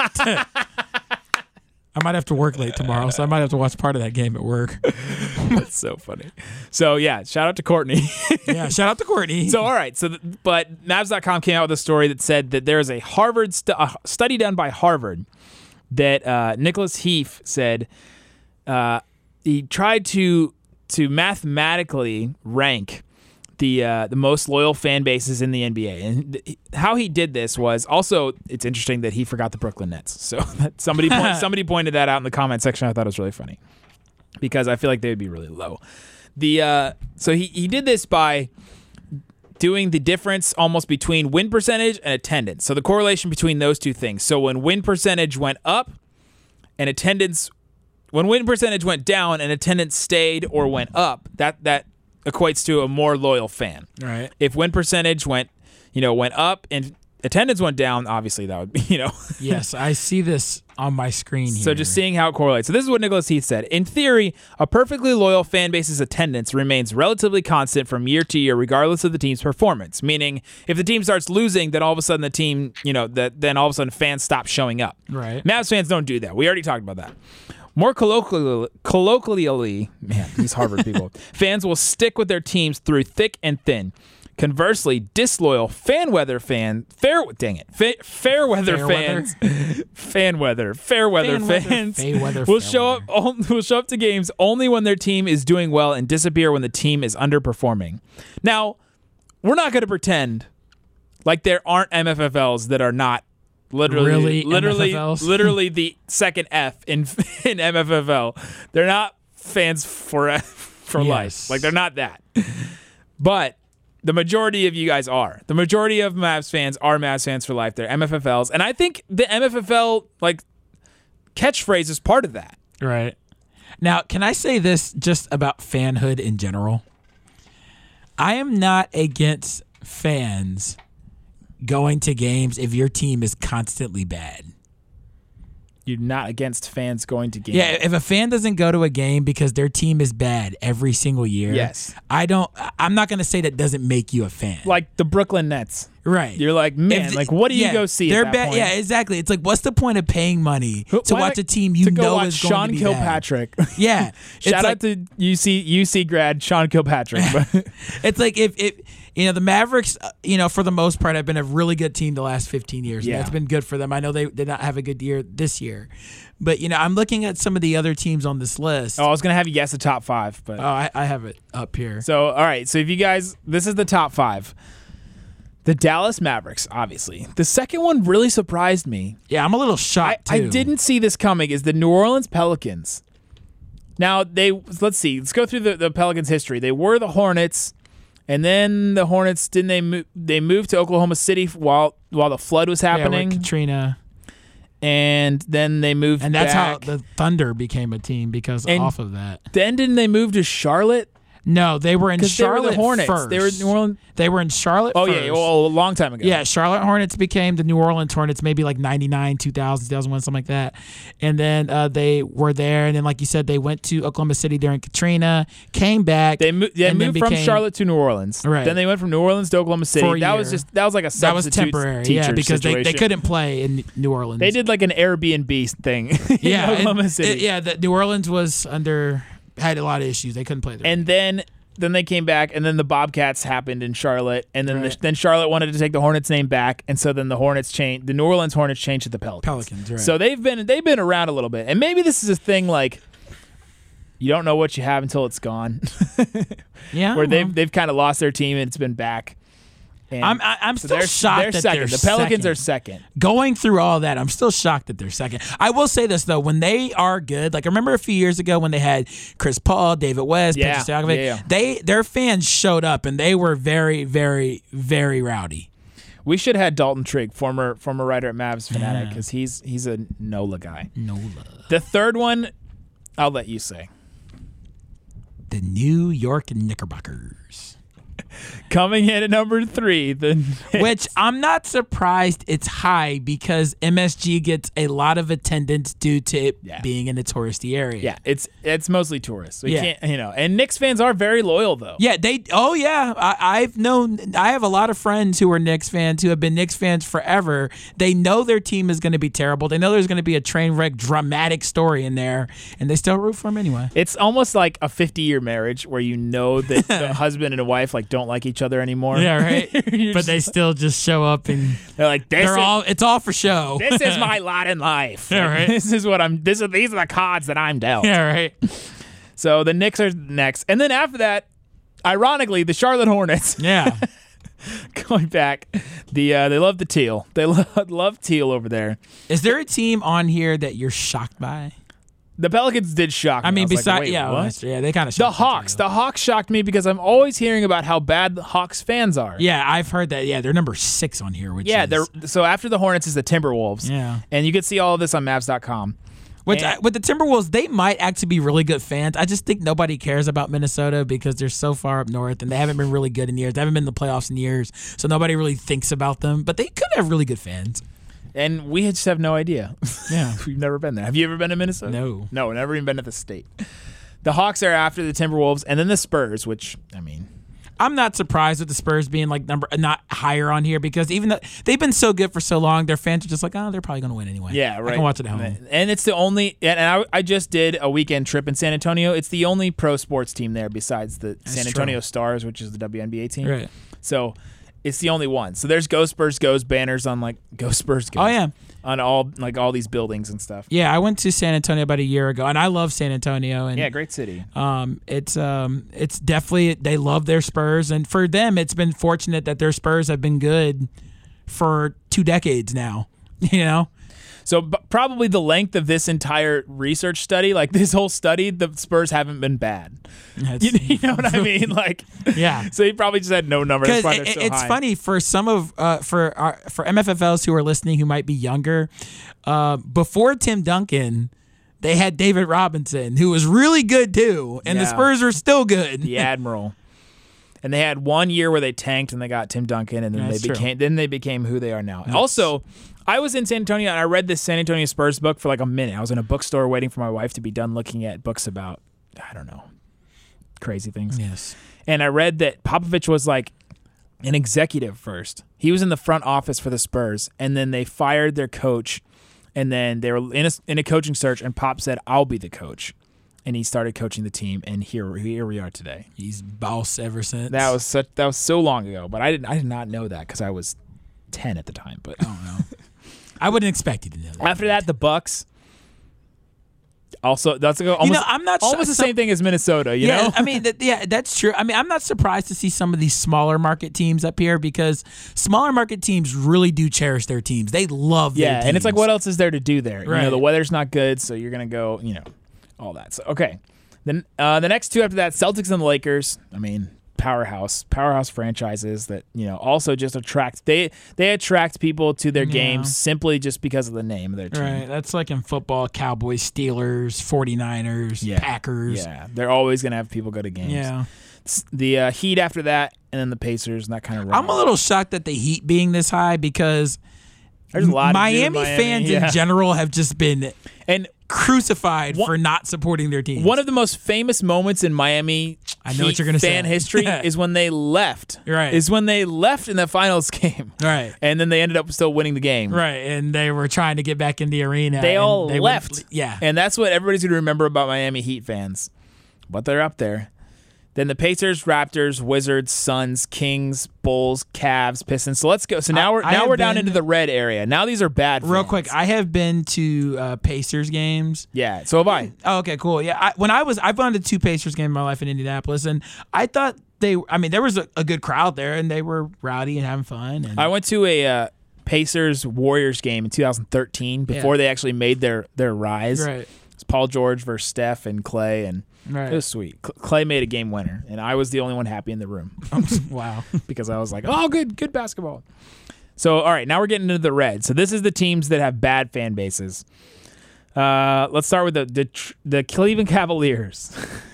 I might have to work late tomorrow, so I might have to watch part of that game at work. That's so funny. So, yeah, shout out to Courtney. Yeah, shout out to Courtney. So, all right. So, th- but Mavs dot com came out with a story that said that there is a Harvard stu- a study done by Harvard that uh, Nicholas Heath said uh, he tried to to mathematically rank the uh, the most loyal fan bases in the N B A. And th- how he did this was also, it's interesting that he forgot the Brooklyn Nets. So that somebody point, somebody pointed that out in the comment section. I thought it was really funny because I feel like they would be really low. The uh, so he he did this by doing the difference almost between win percentage and attendance. So the correlation between those two things. So when win percentage went up and attendance, when win percentage went down and attendance stayed or went up, that that equates to a more loyal fan. Right. If win percentage went, you know, went up and attendance went down, obviously that would be, you know. Yes, I see this on my screen here. So just seeing how it correlates. So this is what Nicholas Heath said. In theory, a perfectly loyal fan base's attendance remains relatively constant from year to year, regardless of the team's performance. Meaning, if the team starts losing, then all of a sudden the team, you know, that then all of a sudden fans stop showing up. Right. Mavs fans don't do that. We already talked about that. More colloquially, colloquially, man, these Harvard people, fans will stick with their teams through thick and thin. Conversely, disloyal fan weather fan, fair, dang it, fa- fair weather Fair fans, fan weather, fair weather Fan weather, fans fair weather, will fair show weather. up, on- will show up to games only when their team is doing well and disappear when the team is underperforming. Now, we're not going to pretend like there aren't M F F Ls that are not literally, Really literally, M F F Ls? literally the second F in in M F F L. They're not fans for for Yes. life. Like they're not that. But the majority of you guys are. The majority of Mavs fans are Mavs fans for life. They're M F F Ls, and I think the M F F L like catchphrase is part of that. Right. Now, can I say this just about fanhood in general? I am not against fans going to games if your team is constantly bad. You're not against fans going to games. Yeah, if a fan doesn't go to a game because their team is bad every single year, Yes. I don't. I'm not going to say that doesn't make you a fan. Like the Brooklyn Nets. right? You're like, man, If- like what do you yeah, go see? They're at that bad. point? Yeah, exactly. It's like, what's the point of paying money to Why watch not- a team you to go know watch is going Sean to be Kilpatrick. bad? Yeah, it's Shout like, out to U C U C grad Sean Kilpatrick. But It's like if if you know the Mavericks, uh, you know, for the most part, have been a really good team the last fifteen years. Yeah. And that's been good for them. I know they did not have a good year this year, but you know, I'm looking at some of the other teams on this list. oh, I was gonna have you guess the top five, but Oh, I, I have it up here. so all right. So if you guys, this is the top five. The Dallas Mavericks, obviously. The second one really surprised me. Yeah, I'm a little I, shocked I too. didn't see this coming. Is the New Orleans Pelicans? Now they let's see. Let's go through the, the Pelicans' history. They were the Hornets, and then the Hornets didn't they move? They moved to Oklahoma City while while the flood was Yeah, with happening, Katrina, and then they moved. and that's back. how the Thunder became a team because And- off of that. Then didn't they move to Charlotte? No, they were in 'Cause they were Charlotte the Hornets. first. They were New Orleans. They were in Charlotte. Oh first. yeah, well, a long time ago. Yeah, Charlotte Hornets became the New Orleans Hornets maybe like ninety-nine, two thousand, two thousand one, something like that. And then uh, they were there. And then, like you said, they went to Oklahoma City during Katrina, came back. They, mo- they and then moved from became- Charlotte to New Orleans. Right. Then they went from New Orleans to Oklahoma City. For a that was year. just that was like a That was substitute temporary. teacher Yeah, because they, they situation. couldn't play in New Orleans. They did like an Airbnb thing. in Yeah, Oklahoma and- City. it- yeah, the, New Orleans was under, had a lot of issues. They couldn't play there. And then then they came back, and then the Bobcats happened in Charlotte, and then Right. the, then Charlotte wanted to take the Hornets name back, and so then the Hornets changed. The New Orleans Hornets changed to the Pelicans. Pelicans, right. So they've been they've been around a little bit, and maybe this is a thing like you don't know what you have until it's gone, yeah, where well, they've they've kind of lost their team and it's been back. And I'm, I, I'm so still they're, shocked they're that second. they're the Pelicans second. are second. Going through all that, I'm still shocked that they're second. I will say this though, when they are good, like I remember a few years ago when they had Chris Paul, David West, Yeah, Petrus Stojakovic, yeah, yeah. they their fans showed up and they were very, very, very rowdy. We should have had Dalton Trigg, former former writer at Mavs Fanatic, because he's he's a NOLA guy. NOLA. The third one, I'll let you say. The New York Knickerbockers. Coming in at number three, the Which I'm not surprised it's high because M S G gets a lot of attendance due to it Yeah. being in a touristy area. yeah, it's it's mostly tourists. We Yeah. can't, you know, and Knicks fans are very loyal though. Yeah, they. Oh, yeah. I, I've known. I have a lot of friends who are Knicks fans who have been Knicks fans forever. They know their team is going to be terrible. They know there's going to be a train wreck, dramatic story in there, and they still root for them anyway. It's almost like a fifty-year marriage where you know that the husband and a wife like don't like each other anymore. Yeah, right. You're But just they still just show up and They're like, this they're is, all. It's all for show. this is my lot in life. Yeah, right. This is what I'm. This is these are the cards that I'm dealt. Yeah, right. So the Knicks are next, and then after that, ironically, the Charlotte Hornets. Yeah. Going back, the uh, they love the teal. They love, love teal over there. Is there a team on here that you're shocked by? The Pelicans did shock me. I mean, was like, besides, wait, yeah, what? well, yeah, they kind of The Hawks. The Hawks shocked me because I'm always hearing about how bad the Hawks fans are. Yeah, I've heard that. Yeah, they're number six on here. Which Yeah, is, they're so after the Hornets is the Timberwolves. Yeah. And you can see all of this on Mavs dot com. Which And- I, with the Timberwolves, they might actually be really good fans. I just think nobody cares about Minnesota because they're so far up north and they haven't been really good in years. They haven't been in the playoffs in years, so nobody really thinks about them. But they could have really good fans. And we just have no idea. Yeah. We've never been there. Have you ever been to Minnesota? No. No, never even been to the state. The Hawks are after the Timberwolves, and then the Spurs, which, I mean, I'm not surprised with the Spurs being like number not higher on here because even though they've been so good for so long, their fans are just like, oh, they're probably going to win anyway. yeah, right. I can watch it at home. And it's the only, and I, I just did a weekend trip in San Antonio. It's the only pro sports team there besides the San true. Antonio Stars, which is the W N B A team. Right. So it's the only one. So there's Go Spurs Goes banners on like Go Spurs Goes. Oh, yeah. On all like all these buildings and stuff. Yeah, I went to San Antonio about a year ago, and I love San Antonio. And Yeah, great city. Um, it's um, it's definitely they love their Spurs, and for them, it's been fortunate that their Spurs have been good for two decades now. You know, So b- probably the length of this entire research study, like this whole study, the Spurs haven't been bad. That's- You, you know what I mean? Like, Yeah. So he probably just had no number. That's because why they're so it's high. funny for some of uh, for our, for M F F Ls who are listening who might be younger. Uh, before Tim Duncan, they had David Robinson, who was really good too, and the Yeah. Spurs are still good. The Admiral. And they had one year where they tanked and they got Tim Duncan, and then Yeah, they that's true. became then they became who they are now. Also, I was in San Antonio and I read this San Antonio Spurs book for like a minute. I was in a bookstore waiting for my wife to be done looking at books about I don't know crazy things. Yes. And I read that Popovich was like an executive first. He was in the front office for the Spurs, and then they fired their coach, and then they were in a, in a coaching search, and Pop said, "I'll be the coach," and he started coaching the team, and here here we are today. He's boss ever since. That was such that was so long ago, but I didn't I did not know that because I was ten at the time. But I don't know. I wouldn't expect you to know that. after that, the Bucks. Also, that's almost, You know, I'm not almost su- the same thing as Minnesota. You yeah, know, I mean, that, yeah, that's true. I mean, I'm not surprised to see some of these smaller market teams up here because smaller market teams really do cherish their teams. They love their yeah, teams. and it's like, what else is there to do there? You know, Right. the weather's not good, so you're gonna go, you know, all that. So okay, then uh, the next two after that, Celtics and the Lakers. I mean, powerhouse, powerhouse franchises that you know also just attract they they attract people to their Yeah. games simply just because of the name of their team. Right. That's like in football, Cowboys, Steelers, 49ers, Yeah. Packers. Yeah, they're always gonna have people go to games. Yeah. S- The uh, Heat after that, and then the Pacers, and that kind of. I'm a little shocked at the Heat being this high because There's a lot of Miami, Miami fans yeah. in general have just been and crucified One- for not supporting their teams. one of the most famous moments in Miami I know what Heat you're gonna fan say. history is when they left. Right. Is when they left in the finals game. Right. And then they ended up still winning the game. Right, and they were trying to get back in the arena. They and all they left. wouldn't- yeah. And that's what everybody's going to remember about Miami Heat fans. But they're up there. Then the Pacers, Raptors, Wizards, Suns, Kings, Bulls, Cavs, Pistons. So let's go. So now I- we're I now have we're down been- into the red area. Now these are bad Real fans. quick, I have been to uh, Pacers games. Yeah, so have I. Oh, okay, cool. Yeah, I, when I was, I've gone to two Pacers games in my life in Indianapolis, and I thought they, I mean, there was a, a good crowd there, and they were rowdy and having fun. And I went to a uh, Pacers Warriors game in two thousand thirteen before Yeah. they actually made their their rise. right, It's Paul George versus Steph and Clay, and right. it was sweet. Cl- Clay made a game winner, and I was the only one happy in the room Wow. because I was like, "Oh, good, good basketball." So, all right, now we're getting into the red. So this is the teams that have bad fan bases. Uh, let's start with the the, tr- the Cleveland Cavaliers.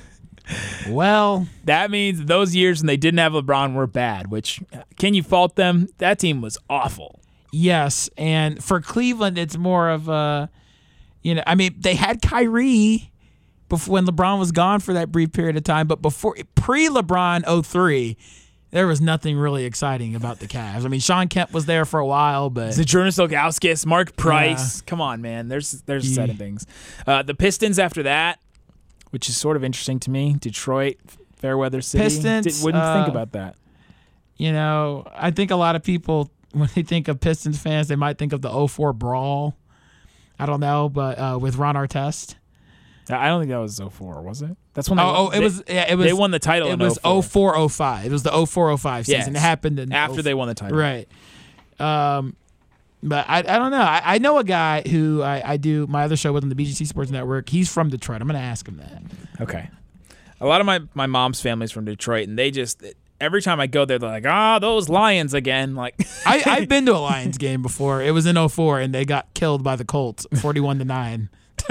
Well, That means those years when they didn't have LeBron were bad, which, can you fault them? That team was awful. yes. And for Cleveland, it's more of a, you know, I mean, they had Kyrie before when LeBron was gone for that brief period of time. But before pre-LeBron oh three, there was nothing really exciting about the Cavs. I mean, Sean Kemp was there for a while, but Zydrunas Ilgauskas, Mark Price. Yeah. Come on, man. There's there's Yeah. exciting things. Uh, the Pistons after that, which is sort of interesting to me. Detroit, Fairweather City. Pistons, Did, wouldn't uh, think about that. you know, I think a lot of people, when they think of Pistons fans, they might think of the oh four brawl. I don't know, but uh, with Ron Artest. I don't think that was oh four, was it? That's when they Oh, won, oh it they, was. Yeah, it was. They won the title. It in was oh oh four. four oh five. It was the oh four oh five season. Yes. It happened in After they won the title. Right. Um, but I, I don't know. I, I know a guy who I, I do my other show with on the B G C Sports Network. He's from Detroit. I'm going to ask him that. Okay. A lot of my, my mom's family's from Detroit, and they just every time I go there, they're like, "Ah, oh, those Lions again!" Like, I, I've been to a Lions game before. It was in oh four, and they got killed by the Colts, forty-one to nine.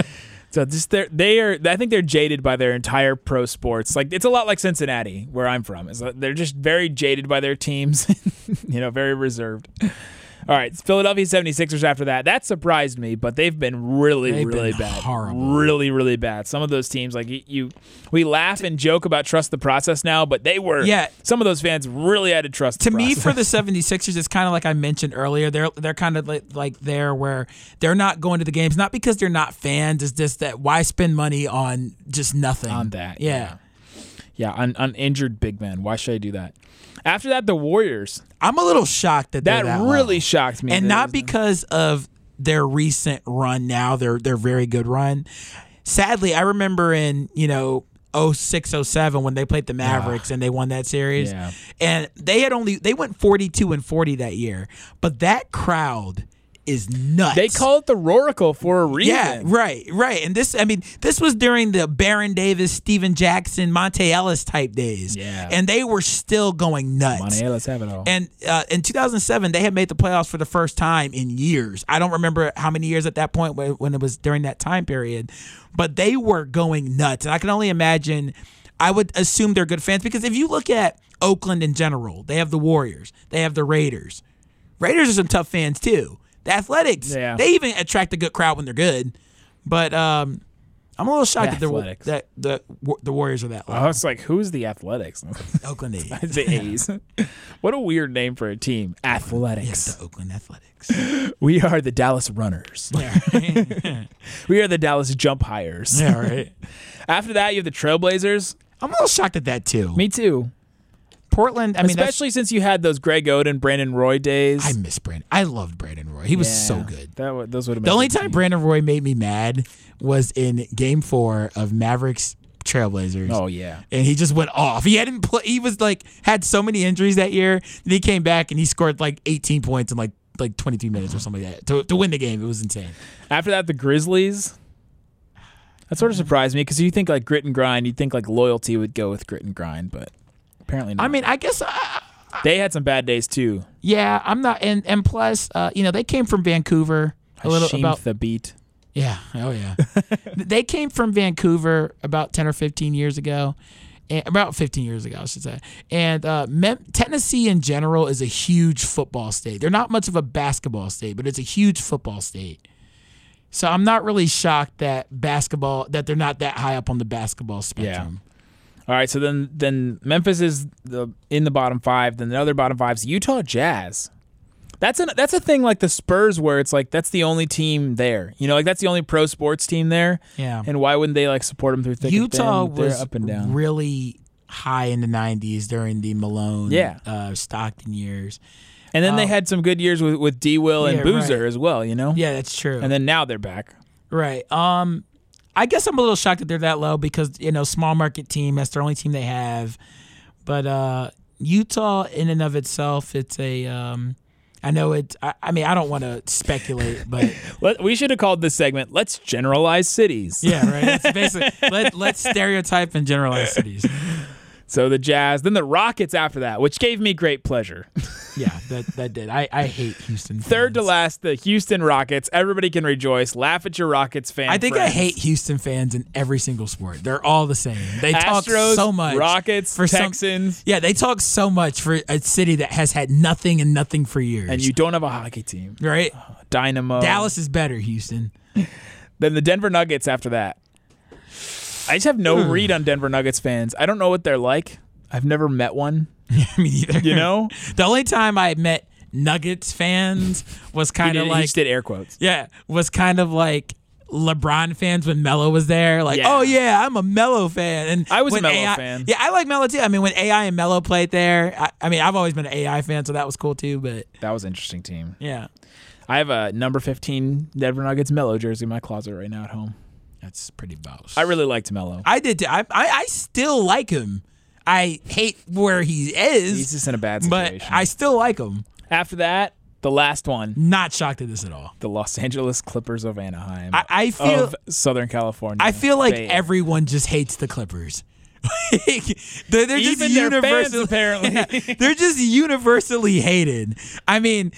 So just they're they are. I think they're jaded by their entire pro sports. Like it's a lot like Cincinnati, where I'm from. Is they're just very jaded by their teams. You know, very reserved. All right, Philadelphia seventy-sixers after that. That surprised me, but they've been really, They've really been bad. horrible. Really, really bad. Some of those teams, like you, you, we laugh and joke about trust the process now, but they were. Yeah. Some of those fans really had to trust. To the me, process. for the seventy-sixers, it's kind of like I mentioned earlier. They're they're kind of like, like there where they're not going to the games, not because they're not fans. It's just that why spend money on just nothing on that, Yeah, yeah, on, on injured big men. Why should I do that? After that, the Warriors. I'm a little shocked that That, they're that really low. shocked me. and That not was- because of their recent run. Now their their very good run. Sadly, I remember in you know oh six oh seven when they played the Mavericks and they won that series, Yeah. and they had only they went forty-two and forty that year, but that crowd is nuts. They call it the Roracle for a reason. Yeah, right, right. And this, I mean, this was during the Baron Davis, Steven Jackson, Monte Ellis type days. Yeah. And they were still going nuts. Money, let's have it all. And uh, in two thousand seven, they had made the playoffs for the first time in years. I don't remember how many years at that point when, when it was during that time period, but they were going nuts. And I can only imagine, I would assume they're good fans because if you look at Oakland in general, they have the Warriors, they have the Raiders. Raiders are some tough fans too. The Athletics, Yeah. they even attract a good crowd when they're good. But um, I'm a little shocked The that, Athletics. the, that the the Warriors are that low. I was like, who's the Athletics? Oakland A's. The A's. What a weird name for a team. Athletics. Yes, the Oakland Athletics. We are the Dallas Runners. Yeah, We are the Dallas Jump Hires. yeah, right. After that, you have the Trailblazers. I'm a little shocked at that too. Me too. Portland, I mean, that's- Especially since you had those Greg Oden, Brandon Roy days. I miss Brandon. I loved Brandon Roy. He was so Yeah. good. That would, those would have been The only good time teams. Brandon Roy made me mad was in Game Four of Mavericks Trailblazers. Oh yeah. And he just went off. He hadn't play. He was like had so many injuries that year. Then he came back and he scored like eighteen points in like like twenty-two minutes or something like that to to win the game. It was insane. After that, the Grizzlies. That sort of surprised me because you think like grit and grind, you'd think like loyalty would go with grit and grind, but apparently not. I mean, I guess. I, they had some bad days too. yeah, I'm not. And and plus, uh, you know, they came from Vancouver a little Hasheem about. the beat. Yeah. Oh, yeah. They came from Vancouver about ten or fifteen years ago. And about fifteen years ago, I should say. And uh, Mem- Tennessee in general is a huge football state. They're not much of a basketball state, but it's a huge football state. So I'm not really shocked that basketball, that they're not that high up on the basketball spectrum. All right, so then then Memphis is the in the bottom five. Then the other bottom five's Utah Jazz. That's a that's a thing like the Spurs where it's like that's the only team there. You know, like that's the only pro sports team there. Yeah. And why wouldn't they like support them through thick Utah and thin? They're was up and down. really high in the nineties during the Malone, Yeah. uh, Stockton years. And then they um, had some good years with, with D. Will and yeah, Boozer right. as well, you know? Yeah, that's true. And then now they're back. Right. Um, I guess I'm a little shocked that they're that low because, you know, small market team, that's their only team they have. But uh, Utah, in and of itself, it's a. Um, I know it. I, I mean, I don't want to speculate, but Let, we should have called this segment "Let's Generalize Cities." yeah, right. It's basically let let's stereotype and generalize cities. So the Jazz, then the Rockets after that, which gave me great pleasure. Yeah, that that did. I, I hate Houston fans. Third to last, the Houston Rockets. Everybody can rejoice. Laugh at your Rockets fans. I think friends. I hate Houston fans in every single sport. They're all the same. They talk Astros, so much. Rockets, for some- Texans. yeah, they talk so much for a city that has had nothing and nothing for years. And you don't have a hockey team. right? Dynamo. Dallas is better, Houston. Then the Denver Nuggets after that. I just have no Hmm. read on Denver Nuggets fans. I don't know what they're like. I've never met one. Me either. You know? The only time I met Nuggets fans was He, kind did, of he like just did air quotes. yeah, was kind of like LeBron fans when Melo was there. Like, Yeah. oh yeah, I'm a Melo fan. And I was a when Melo A I fan. Yeah, I like Melo too. I mean, when A I and Melo played there, I, I mean, I've always been an A I fan, so that was cool too. But That was an interesting team. yeah, I have a number fifteen Denver Nuggets Melo jersey in my closet right now at home. that's pretty boss. I really liked Melo. I did too. I, I I still like him. I hate where he is, He's just in a bad situation. but I still like him. After that, the last one, Not shocked at this at all. the Los Angeles Clippers of Anaheim. I, I feel of Southern California. I feel like Bay Area. everyone just hates the Clippers. they're, they're just Even their fans, universally apparently. they're just universally hated. I mean,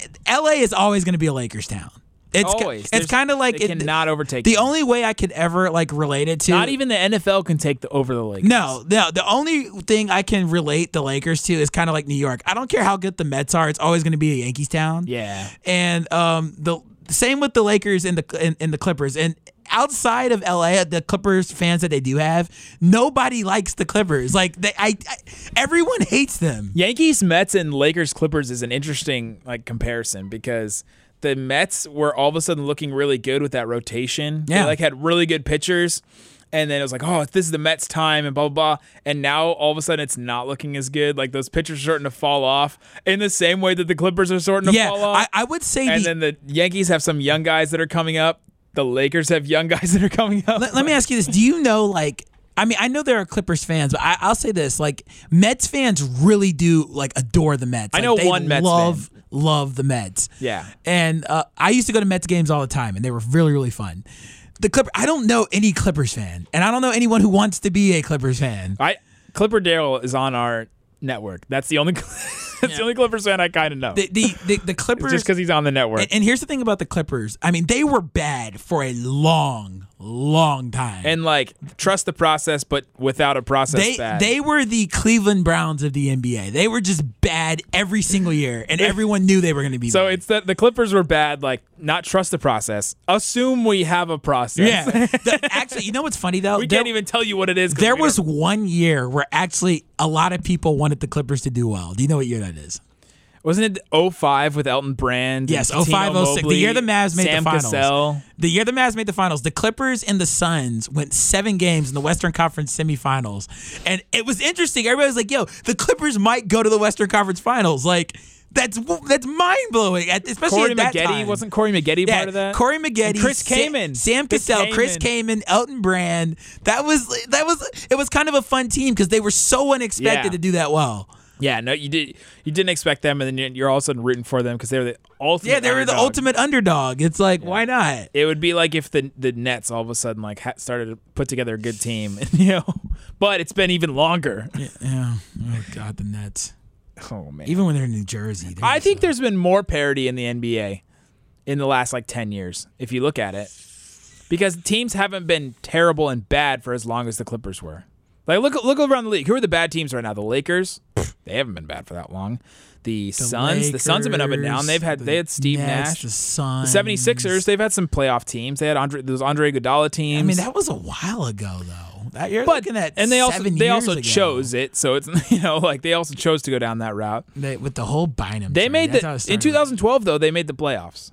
L A is always going to be a Lakers town. It's ki- Always. it's There's- kind of like they it- cannot overtake The them. only way I could ever like relate it to Not even the N F L can take the over the Lakers. No, no. The only thing I can relate the Lakers to is kind of like New York. I don't care how good the Mets are; it's always going to be a Yankees town. Yeah. And um, the same with the Lakers and the and, and the Clippers. And outside of L A, the Clippers fans that they do have, nobody likes the Clippers. Like they, I, I everyone hates them. Yankees, Mets, and Lakers, Clippers is an interesting like comparison because the Mets were all of a sudden looking really good with that rotation. Yeah. They like had really good pitchers. And then it was like, oh, this is the Mets' time, and blah, blah, blah. And now all of a sudden it's not looking as good. Like those pitchers are starting to fall off in the same way that the Clippers are starting to Yeah, fall off. I, I would say. and the, then the Yankees have some young guys that are coming up. The Lakers have young guys that are coming up. let, let me ask you this: do you know like? I mean, I know there are Clippers fans, but I, I'll say this: like, Mets fans really do like adore the Mets. I Like, know they one Mets love fan. love the Mets. Yeah. and uh, I used to go to Mets games all the time, and they were really really fun. The Clipper, I don't know any Clippers fan, and I don't know anyone who wants to be a Clippers fan. I Clipper Daryl is on our network. That's the only that's the only Clippers fan I kind of know. The the the, the Clippers, Just because he's on the network. and, and here's the thing about the Clippers. I mean, they were bad for a long, long time. And like trust the process, but without a process. They bad. they were the Cleveland Browns of the N B A. They were just bad every single year, and everyone knew they were going to be. so bad. it's that the Clippers were bad. Like not trust the process. Assume we have a process. yeah. The- actually, you know what's funny though? we There- can't even tell you what it is. 'cause There we was don't- one year where actually a lot of people wanted the Clippers to do well. Do you know what year that is? wasn't it oh five with Elton Brand? and Yes, oh five, Tino oh six. The Mobley, year the Mavs made Sam the finals. Cassell. The year the Mavs made the finals, the Clippers and the Suns went seven games in the Western Conference semifinals. And it was interesting. Everybody was like, yo, the Clippers might go to the Western Conference finals. Like, that's that's mind-blowing, at- especially Corey at that Maggette time. wasn't Corey Maggette Yeah, part of that? Corey Maggette, And Chris Sa- Kaman, Sam Chris Cassell, Chris Kaman. Kaman, Elton Brand. That was that was it was kind of a fun team because they were so unexpected Yeah. to do that well. Yeah, no, you did. You didn't expect them, and then you're- you're all of a sudden rooting for them because they were the ultimate. Yeah, they were the underdog. ultimate underdog. It's like, why not? It would be like if the the Nets all of a sudden like ha- started to put together a good team, you know. But it's been even longer. Yeah. Oh God, the Nets. Oh man. Even when they're in New Jersey, they're I just think so- there's been more parity in the N B A in the last like ten years, if you look at it, because teams haven't been terrible and bad for as long as the Clippers were. Like look look around the league. Who are the bad teams right now? The Lakers. They haven't been bad for that long. The, The Suns. The Suns have been up and down. They've had Lakers, they had Steve the Nets, Nash. the Suns. The seventy-sixers, they've had some playoff teams. They had Andre, those Andre Iguodala teams. I mean, that was a while ago, though. That you're but looking at and they also seven they years also ago. chose it, so it's you know like they also chose to go down that route. They, with the whole Bynum. They trade. made That's how it the in started. twenty twelve though they made the playoffs.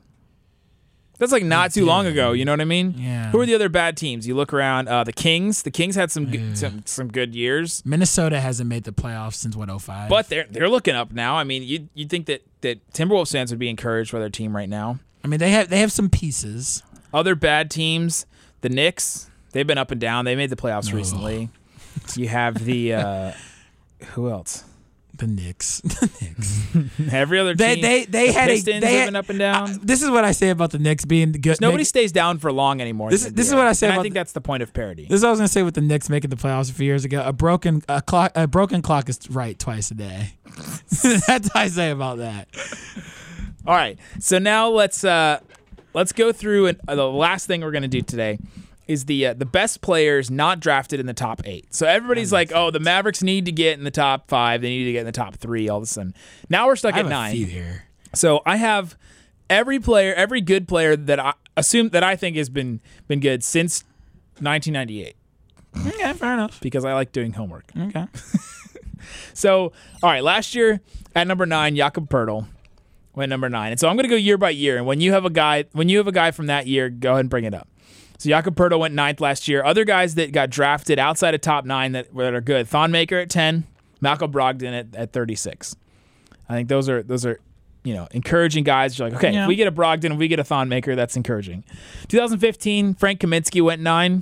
That's like not They too long did. ago. You know what I mean? Yeah. Who are the other bad teams? You look around. Uh, the Kings. The Kings had some good, some some good years, Minnesota hasn't made the playoffs since what oh five. but they're they're looking up now. I mean, you you think that that Timberwolves fans would be encouraged by their team right now? I mean, they have they have some pieces. Other bad teams, the Knicks. They've been up and down. They made the playoffs recently. You have the uh, who else? The Knicks. The Knicks. Every other They team. they they the had Pistons a they have had, been up and down. uh, this is what I say about the Knicks being good. Nobody make- stays down for long anymore. This in is- the this is N B A. what I say And about I think the- that's the point of parity. This is what I was gonna say with the Knicks making the playoffs a few years ago. A broken a clock a broken clock is right twice a day. That's what I say about that. All right. So now let's uh, let's go through and uh, the last thing we're gonna do today is the uh, the best players not drafted in the top eight. So everybody's like, oh, the Mavericks need to get in the top five. They need to get in the top three all of a sudden. Now we're stuck I at have nine. a few here. So I have every player, every good player that I assume that I think has been been good since nineteen ninety-eight Okay, fair enough. because I like doing homework. Okay. So, all right, last year at number nine, Jakob Poeltl went number nine, and so I'm going to go year by year. And when you have a guy, when you have a guy from that year, go ahead and bring it up. So Jakob Poeltl went ninth last year. Other guys that got drafted outside of top nine that, that are good: Thon Maker at ten, Malcolm Brogdon at, at thirty-six. I think those are those are you know encouraging guys. You're like, okay, Yeah. if we get a Brogdon, if we get a Thon Maker, that's encouraging. twenty fifteen, Frank Kaminsky went nine.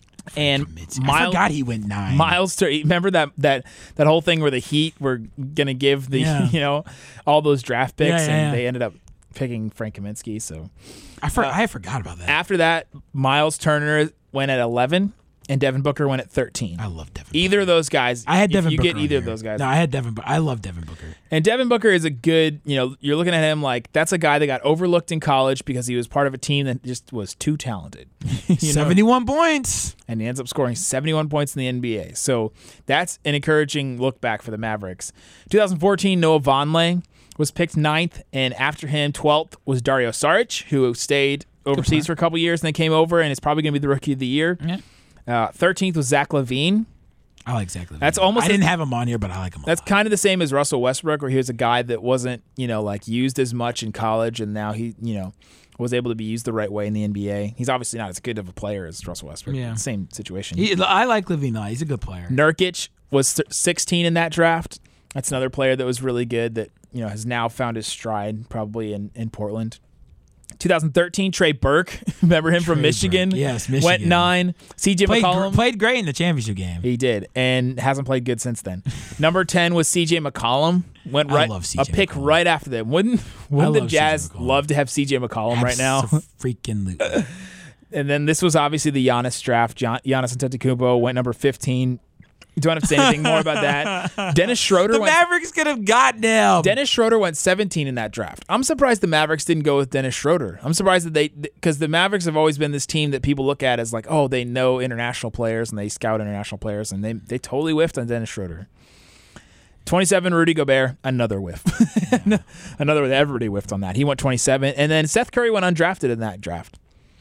And I Miles, forgot he went nine. Miles to remember that that that whole thing where the Heat were gonna give the Yeah. you know all those draft picks Yeah, yeah, and yeah. they ended up picking Frank Kaminsky. So I for, I forgot about that. after that, Miles Turner went at eleven and Devin Booker went at thirteen. I love Devin. Either Booker. of those guys, I had if Devin you Booker. get on either of here. those guys. No, I had Devin. Booker. I love Devin Booker. And Devin Booker is a good, you know, you're looking at him like that's a guy that got overlooked in college because he was part of a team that just was too talented. You know? Seventy-one points. And he ends up scoring seventy-one points in the N B A. So that's an encouraging look back for the Mavericks. twenty fourteen, Noah Vonleh was picked ninth, and after him, twelfth was Dario Saric, who stayed overseas for a couple years and then came over and is probably going to be the Rookie of the Year. Yeah. Uh, thirteenth was Zach LaVine. I like Zach LaVine. That's almost I didn't have him on here, but I like him. A That's lot. kind of the same as Russell Westbrook, where he was a guy that wasn't, you know, like used as much in college, and now he, you know, was able to be used the right way in the N B A. He's obviously not as good of a player as Russell Westbrook. Yeah. Same situation. He, I like LaVine. a lot. He's a good player. Nurkic was th- sixteen in that draft. That's another player that was really good that, you know, has now found his stride probably in, in Portland. twenty thirteen, Trey Burke, remember him from Trey Michigan? Burke. Yes, Went Michigan. nine. C J Played, gr- McCollum. played great in the championship game. He did, and hasn't played good since then. Number ten was C J McCollum. Went I right, love C a J pick McCollum. right after them. Wouldn't wouldn't the love C J Jazz McCollum. love to have C J McCollum right now? Freaking loot. And then this was obviously the Giannis draft. Gian- Giannis Antetokounmpo went number fifteen. You don't have to say anything more about that. Dennis Schroeder The went. Mavericks could have gotten him. Dennis Schroeder went seventeen in that draft. I'm surprised the Mavericks didn't go with Dennis Schroeder. I'm surprised that they, because the Mavericks have always been this team that people look at as like, oh, they know international players and they scout international players, and they they totally whiffed on Dennis Schroeder. twenty-seven, Rudy Gobert, another whiff. Another whiff. Everybody whiffed on that. He went twenty-seven, and then Seth Curry went undrafted in that draft.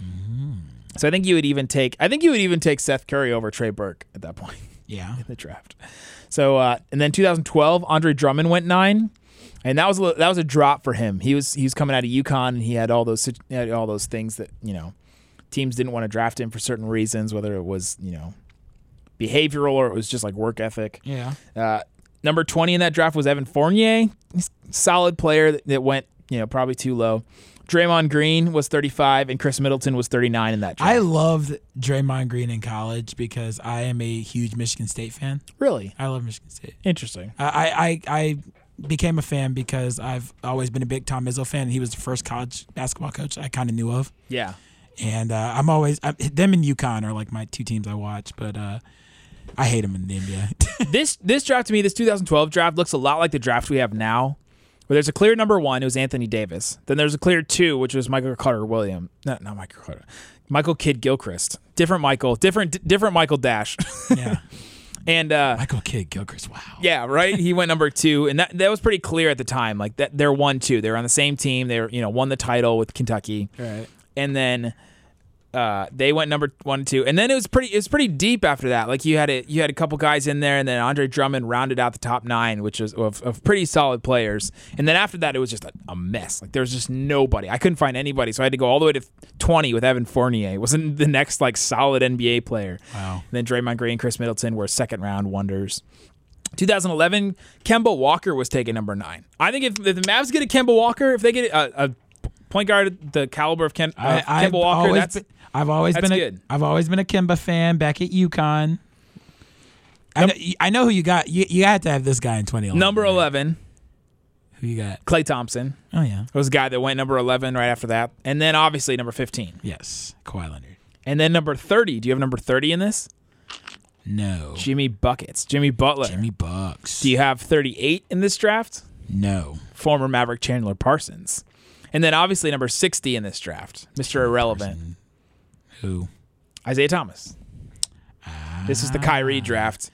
So I think you would even take, I think you would even take Seth Curry over Trey Burke at that point. Yeah. In the draft. So uh, and then twenty twelve, Andre Drummond went nine, and that was a, that was a drop for him. He was he was coming out of UConn, and he had all those he had all those things that, you know, teams didn't want to draft him for certain reasons, whether it was, you know, behavioral or it was just like work ethic. Yeah. Uh, number twenty in that draft was Evan Fournier. He's a solid player that, that went, you know, probably too low. Draymond Green was thirty-five, and Chris Middleton was thirty-nine in that draft. I loved Draymond Green in college because I am a huge Michigan State fan. Really I love Michigan State. interesting. I, I, I became a fan because I've always been a big Tom Izzo fan. And he was the first college basketball coach I kind of knew of. Yeah. And uh, I'm always I, them and UConn are like my two teams I watch, but uh, I hate them in the N B A. this this draft to me, this twenty twelve draft looks a lot like the draft we have now, where there's a clear number one, it was Anthony Davis. Then there's a clear two, which was Michael Carter Williams. No, not Michael Carter. Michael Kidd Gilchrist. Different Michael. Different different Michael Dash. Yeah, and uh, Michael Kidd Gilchrist. Wow. yeah, right. He went number two, and that that was pretty clear at the time. Like that, they're one two. They were on the same team. They were, you know, won the title with Kentucky. Right. And then uh, they went number one, two, and then it was pretty. It was pretty deep after that. Like you had a you had a couple guys in there, and then Andre Drummond rounded out the top nine, which was of, of pretty solid players. And then after that, it was just a, a mess. Like there was just nobody. I couldn't find anybody, so I had to go all the way to twenty with Evan Fournier. It wasn't the next like solid N B A player. Wow. And then Draymond Green, Chris Middleton were second round wonders. twenty eleven, Kemba Walker was taken number nine. I think if, if the Mavs get a Kemba Walker, if they get a, a point guard the caliber of, Ken, of I, I've Kemba Walker, always that's been, I've always that's been a good. I've always been a Kemba fan back at UConn. I know, I know who you got. You, you had to have this guy in twenty eleven. Number right? eleven, Who you got? Klay Thompson. Oh, yeah. It was a guy that went number eleven right after that. And then obviously number fifteen. Yes. Kawhi Leonard. And then number thirty. Do you have number thirty in this? No. Jimmy Buckets. Jimmy Butler. Jimmy Bucks. Do you have thirty-eight in this draft? No. Former Maverick Chandler Parsons. And then obviously number sixty in this draft, Mister Irrelevant, Who? Isaiah Thomas. This is the Kyrie draft.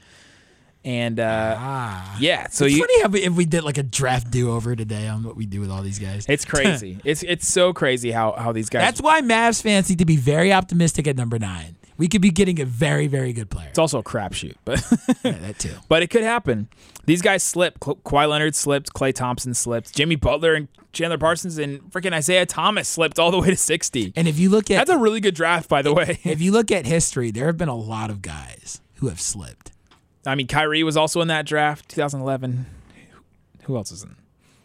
And uh, Ah. yeah, so it's you funny how we, if we did like a draft do-over today on what we do with all these guys. it's crazy. it's it's so crazy how, how these guys That's why Mavs fans need to be very optimistic at number nine. We could be getting a very, very good player. It's also a crapshoot, but Yeah, that too. but it could happen. These guys slipped. Ka- Kawhi Leonard slipped. Klay Thompson slipped. Jimmy Butler and Chandler Parsons and freaking Isaiah Thomas slipped all the way to sixty. And if you look at That's a really good draft, by the way. if you look at history, there have been a lot of guys who have slipped. I mean, Kyrie was also in that draft, twenty eleven. Who else is in?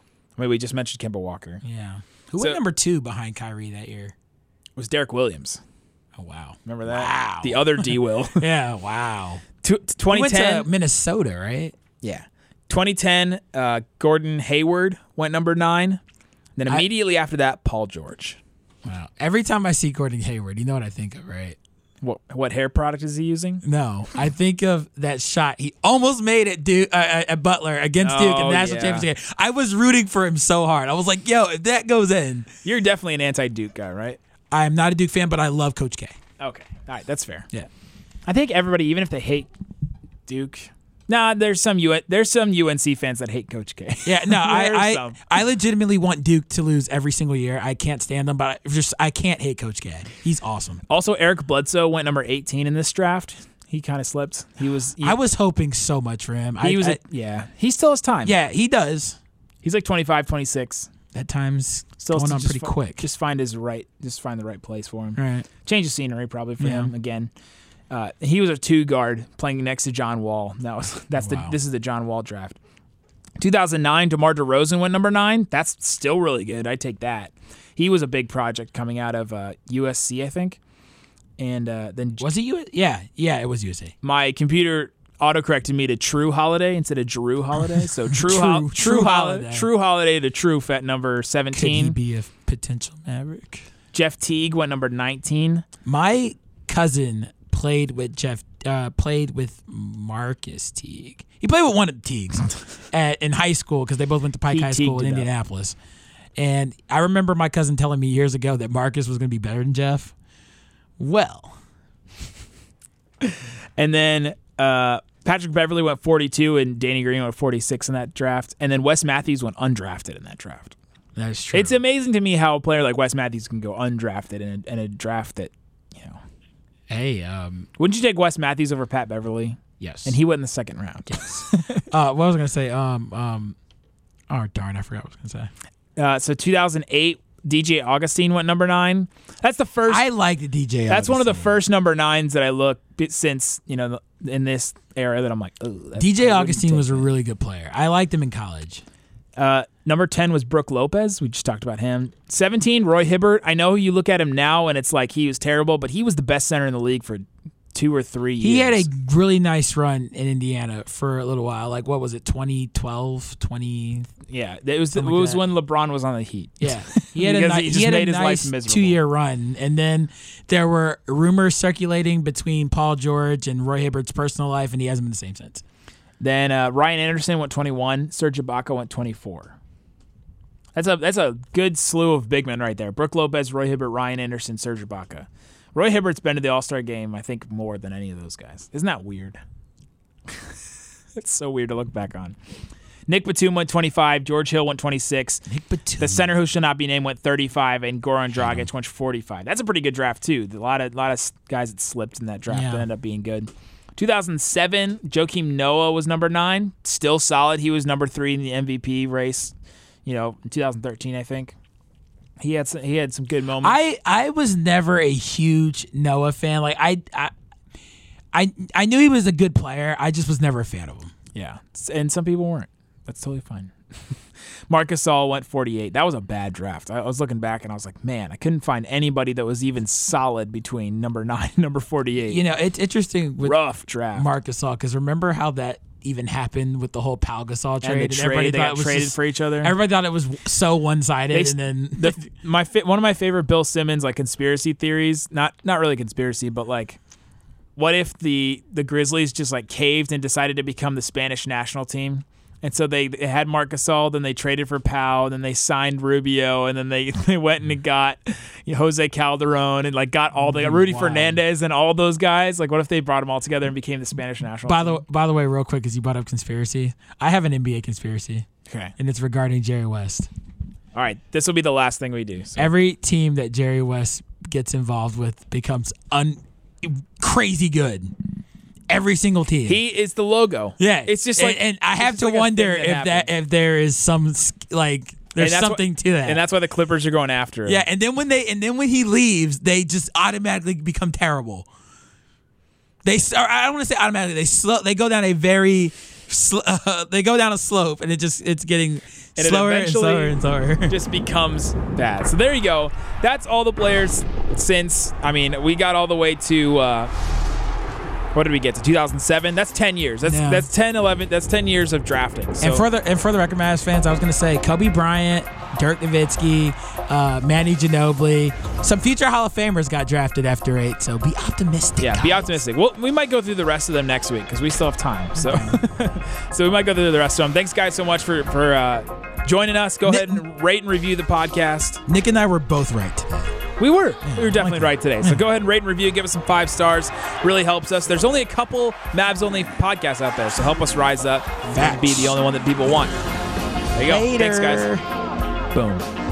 I mean, we just mentioned Kemba Walker. Yeah. Who So- went number two behind Kyrie that year? It was Derek Williams. Oh, wow. Remember that? Wow. The other D Will. Yeah, wow. Tw- He went twenty ten. to Minnesota, right? Yeah. twenty ten, uh, Gordon Hayward went number nine. Then I- immediately after that, Paul George. Wow. Every time I see Gordon Hayward, you know what I think of, right? What what hair product is he using? No, I think of that shot he almost made at Duke, uh, at Butler against Duke in Oh, the national yeah. championship game. I was rooting for him so hard. I was like, "Yo, if that goes in, You're definitely an anti-Duke guy, right? I am not a Duke fan, but I love Coach K." Okay. All right, that's fair. Yeah, I think everybody, even if they hate Duke, nah, there's some U there's some U N C fans that hate Coach K. yeah. No, There's I, I, some. I legitimately want Duke to lose every single year. I can't stand them, but I just I can't hate Coach K. He's awesome. Also, Eric Bledsoe went number eighteen in this draft. He kind of slipped. He was. He, I was hoping so much for him. He I, was. I- a, yeah. He still has time. yeah, he does. He's like twenty-five, twenty-six. At times, Still has going to on just pretty fi- quick. Just find his right. Just find the right place for him. Right. Change of scenery probably for Yeah. him again. Uh, he was a two guard playing next to John Wall. That was that's Wow. the this is the John Wall draft. two thousand nine, DeMar DeRozan went number nine. That's still really good. I take that. He was a big project coming out of uh, U S C, I think. And uh, then Was it U? Yeah, yeah, it was U S A. my computer autocorrected me to True Holiday instead of Drew Holiday. So True True- Hol- True True Holiday, Holiday. True Holiday to Truth at number Could he seventeen. be a potential Maverick? Jeff Teague went number nineteen. My cousin played with Jeff. Uh, played with Marcus Teague. He played with one of the Teagues at, in high school because they both went to Pike He High School Teagued in it up. Indianapolis. And I remember my cousin telling me years ago that Marcus was going to be better than Jeff. Well, And then uh, Patrick Beverly went forty-two, and Danny Green went forty-six in that draft. And then Wes Matthews went undrafted in that draft. that's true. It's amazing to me how a player like Wes Matthews can go undrafted in a, in a draft that, you know. hey, um, Wouldn't you take Wes Matthews over Pat Beverly? yes. And he went in the second round. uh, what was I going to say? Um, um, oh darn, I forgot what I was going to say. Uh, so two thousand eight, D J Augustine went number nine. That's the first. I like the D J. that's one of the Augustine. first number nines that I look since, you know, in this era that I'm like, oh. D J Augustine was a really good player. I liked him in college. Uh, number ten was Brooke Lopez. We just talked about him. seventeen, Roy Hibbert. I know you look at him now and it's like he was terrible, but he was the best center in the league for two or three years. He had a really nice run in Indiana for a little while. Like, what was it, twenty twelve, twenty yeah. It was it Something like was that. when LeBron was on the Heat. Yeah. He had a, Because ni- he he just had made a his life nice miserable. two-year run. And then there were rumors circulating between Paul George and Roy Hibbert's personal life, and he hasn't been the same since. Then uh, Ryan Anderson went twenty-one. Serge Ibaka went twenty-four. That's a that's a good slew of big men right there. Brooke Lopez, Roy Hibbert, Ryan Anderson, Serge Ibaka. Roy Hibbert's been to the All-Star game, I think, more than any of those guys. Isn't that weird? It's so weird to look back on. Nick Batum went twenty-five. George Hill went twenty-six. Nick Batum. The center who should not be named went thirty-five, and Goran Dragic went forty-five. That's a pretty good draft too. A lot of lot of guys that slipped in that draft Yeah. that ended up being good. two thousand seven, Joakim Noah was number nine. Still solid. He was number three in the M V P race. You know, in two thousand thirteen, I think. He had some, he had some good moments. I, I was never a huge Noah fan. Like, I, I, I, I knew he was a good player. I just was never a fan of him. yeah, and some people weren't. That's totally fine. Marc Gasol went forty-eight. That was a bad draft. I was looking back and I was like, man, I couldn't find anybody that was even solid between number nine and number forty-eight. You know, it's interesting with Rough draft. Marc Gasol, because remember how that even happened with the whole Pau Gasol trade? And they, and trade, everybody they thought got it was traded just- for each other. Everybody thought it was so one-sided, They- and then the, my fa- one of my favorite Bill Simmons like conspiracy theories, not not really conspiracy, but like, what if the the Grizzlies just like caved and decided to become the Spanish national team? And so they, they had Marc Gasol, then they traded for Pau, then they signed Rubio, and then they, they went and got you know, Jose Calderon and like got all the Rudy Wow. Fernandez and all those guys. Like, what if they brought them all together and became the Spanish national by team? the by the way, real quick, because you brought up conspiracy, I have an N B A conspiracy, Okay. and it's regarding Jerry West. All right. This will be the last thing we do. So. Every team that Jerry West gets involved with becomes un- crazy good. Every single team. He is the logo. yeah, It's just like, and, and I it's have just to like a wonder thing if that happens. if there is some like there's And that's something what- to that. And that's why the Clippers are going after him. yeah, and then when they and then when he leaves, they just automatically become terrible. They s- or I don't want to say automatically. They slow. They go down a very sl- uh, they go down a slope, and it just it's getting And it slower and eventually slower and slower. just becomes bad. So there you go. That's all the players since, I mean, we got all the way to, uh, what did we get to? two thousand seven? That's ten years. That's Yeah. that's ten, eleven, that's ten years of drafting. So And for the and for the record, Mavs fans, I was going to say Kobe Bryant, Dirk Nowitzki, uh, Manny Ginobili, some future Hall of Famers got drafted after eight. So be optimistic. yeah, be guys. optimistic. Well, we might go through the rest of them next week because we still have time. So, so we might go through the rest of them. Thanks, guys, so much for for uh, joining us. Go Nick- ahead and rate and review the podcast. Nick and I were both right today. We were. we were definitely like right today. So go ahead and rate and review. Give us some five stars. Really helps us. There's only a couple Mavs-only podcasts out there, so help us rise up and Facts. be the only one that people want. There you go. Thanks, guys. Boom.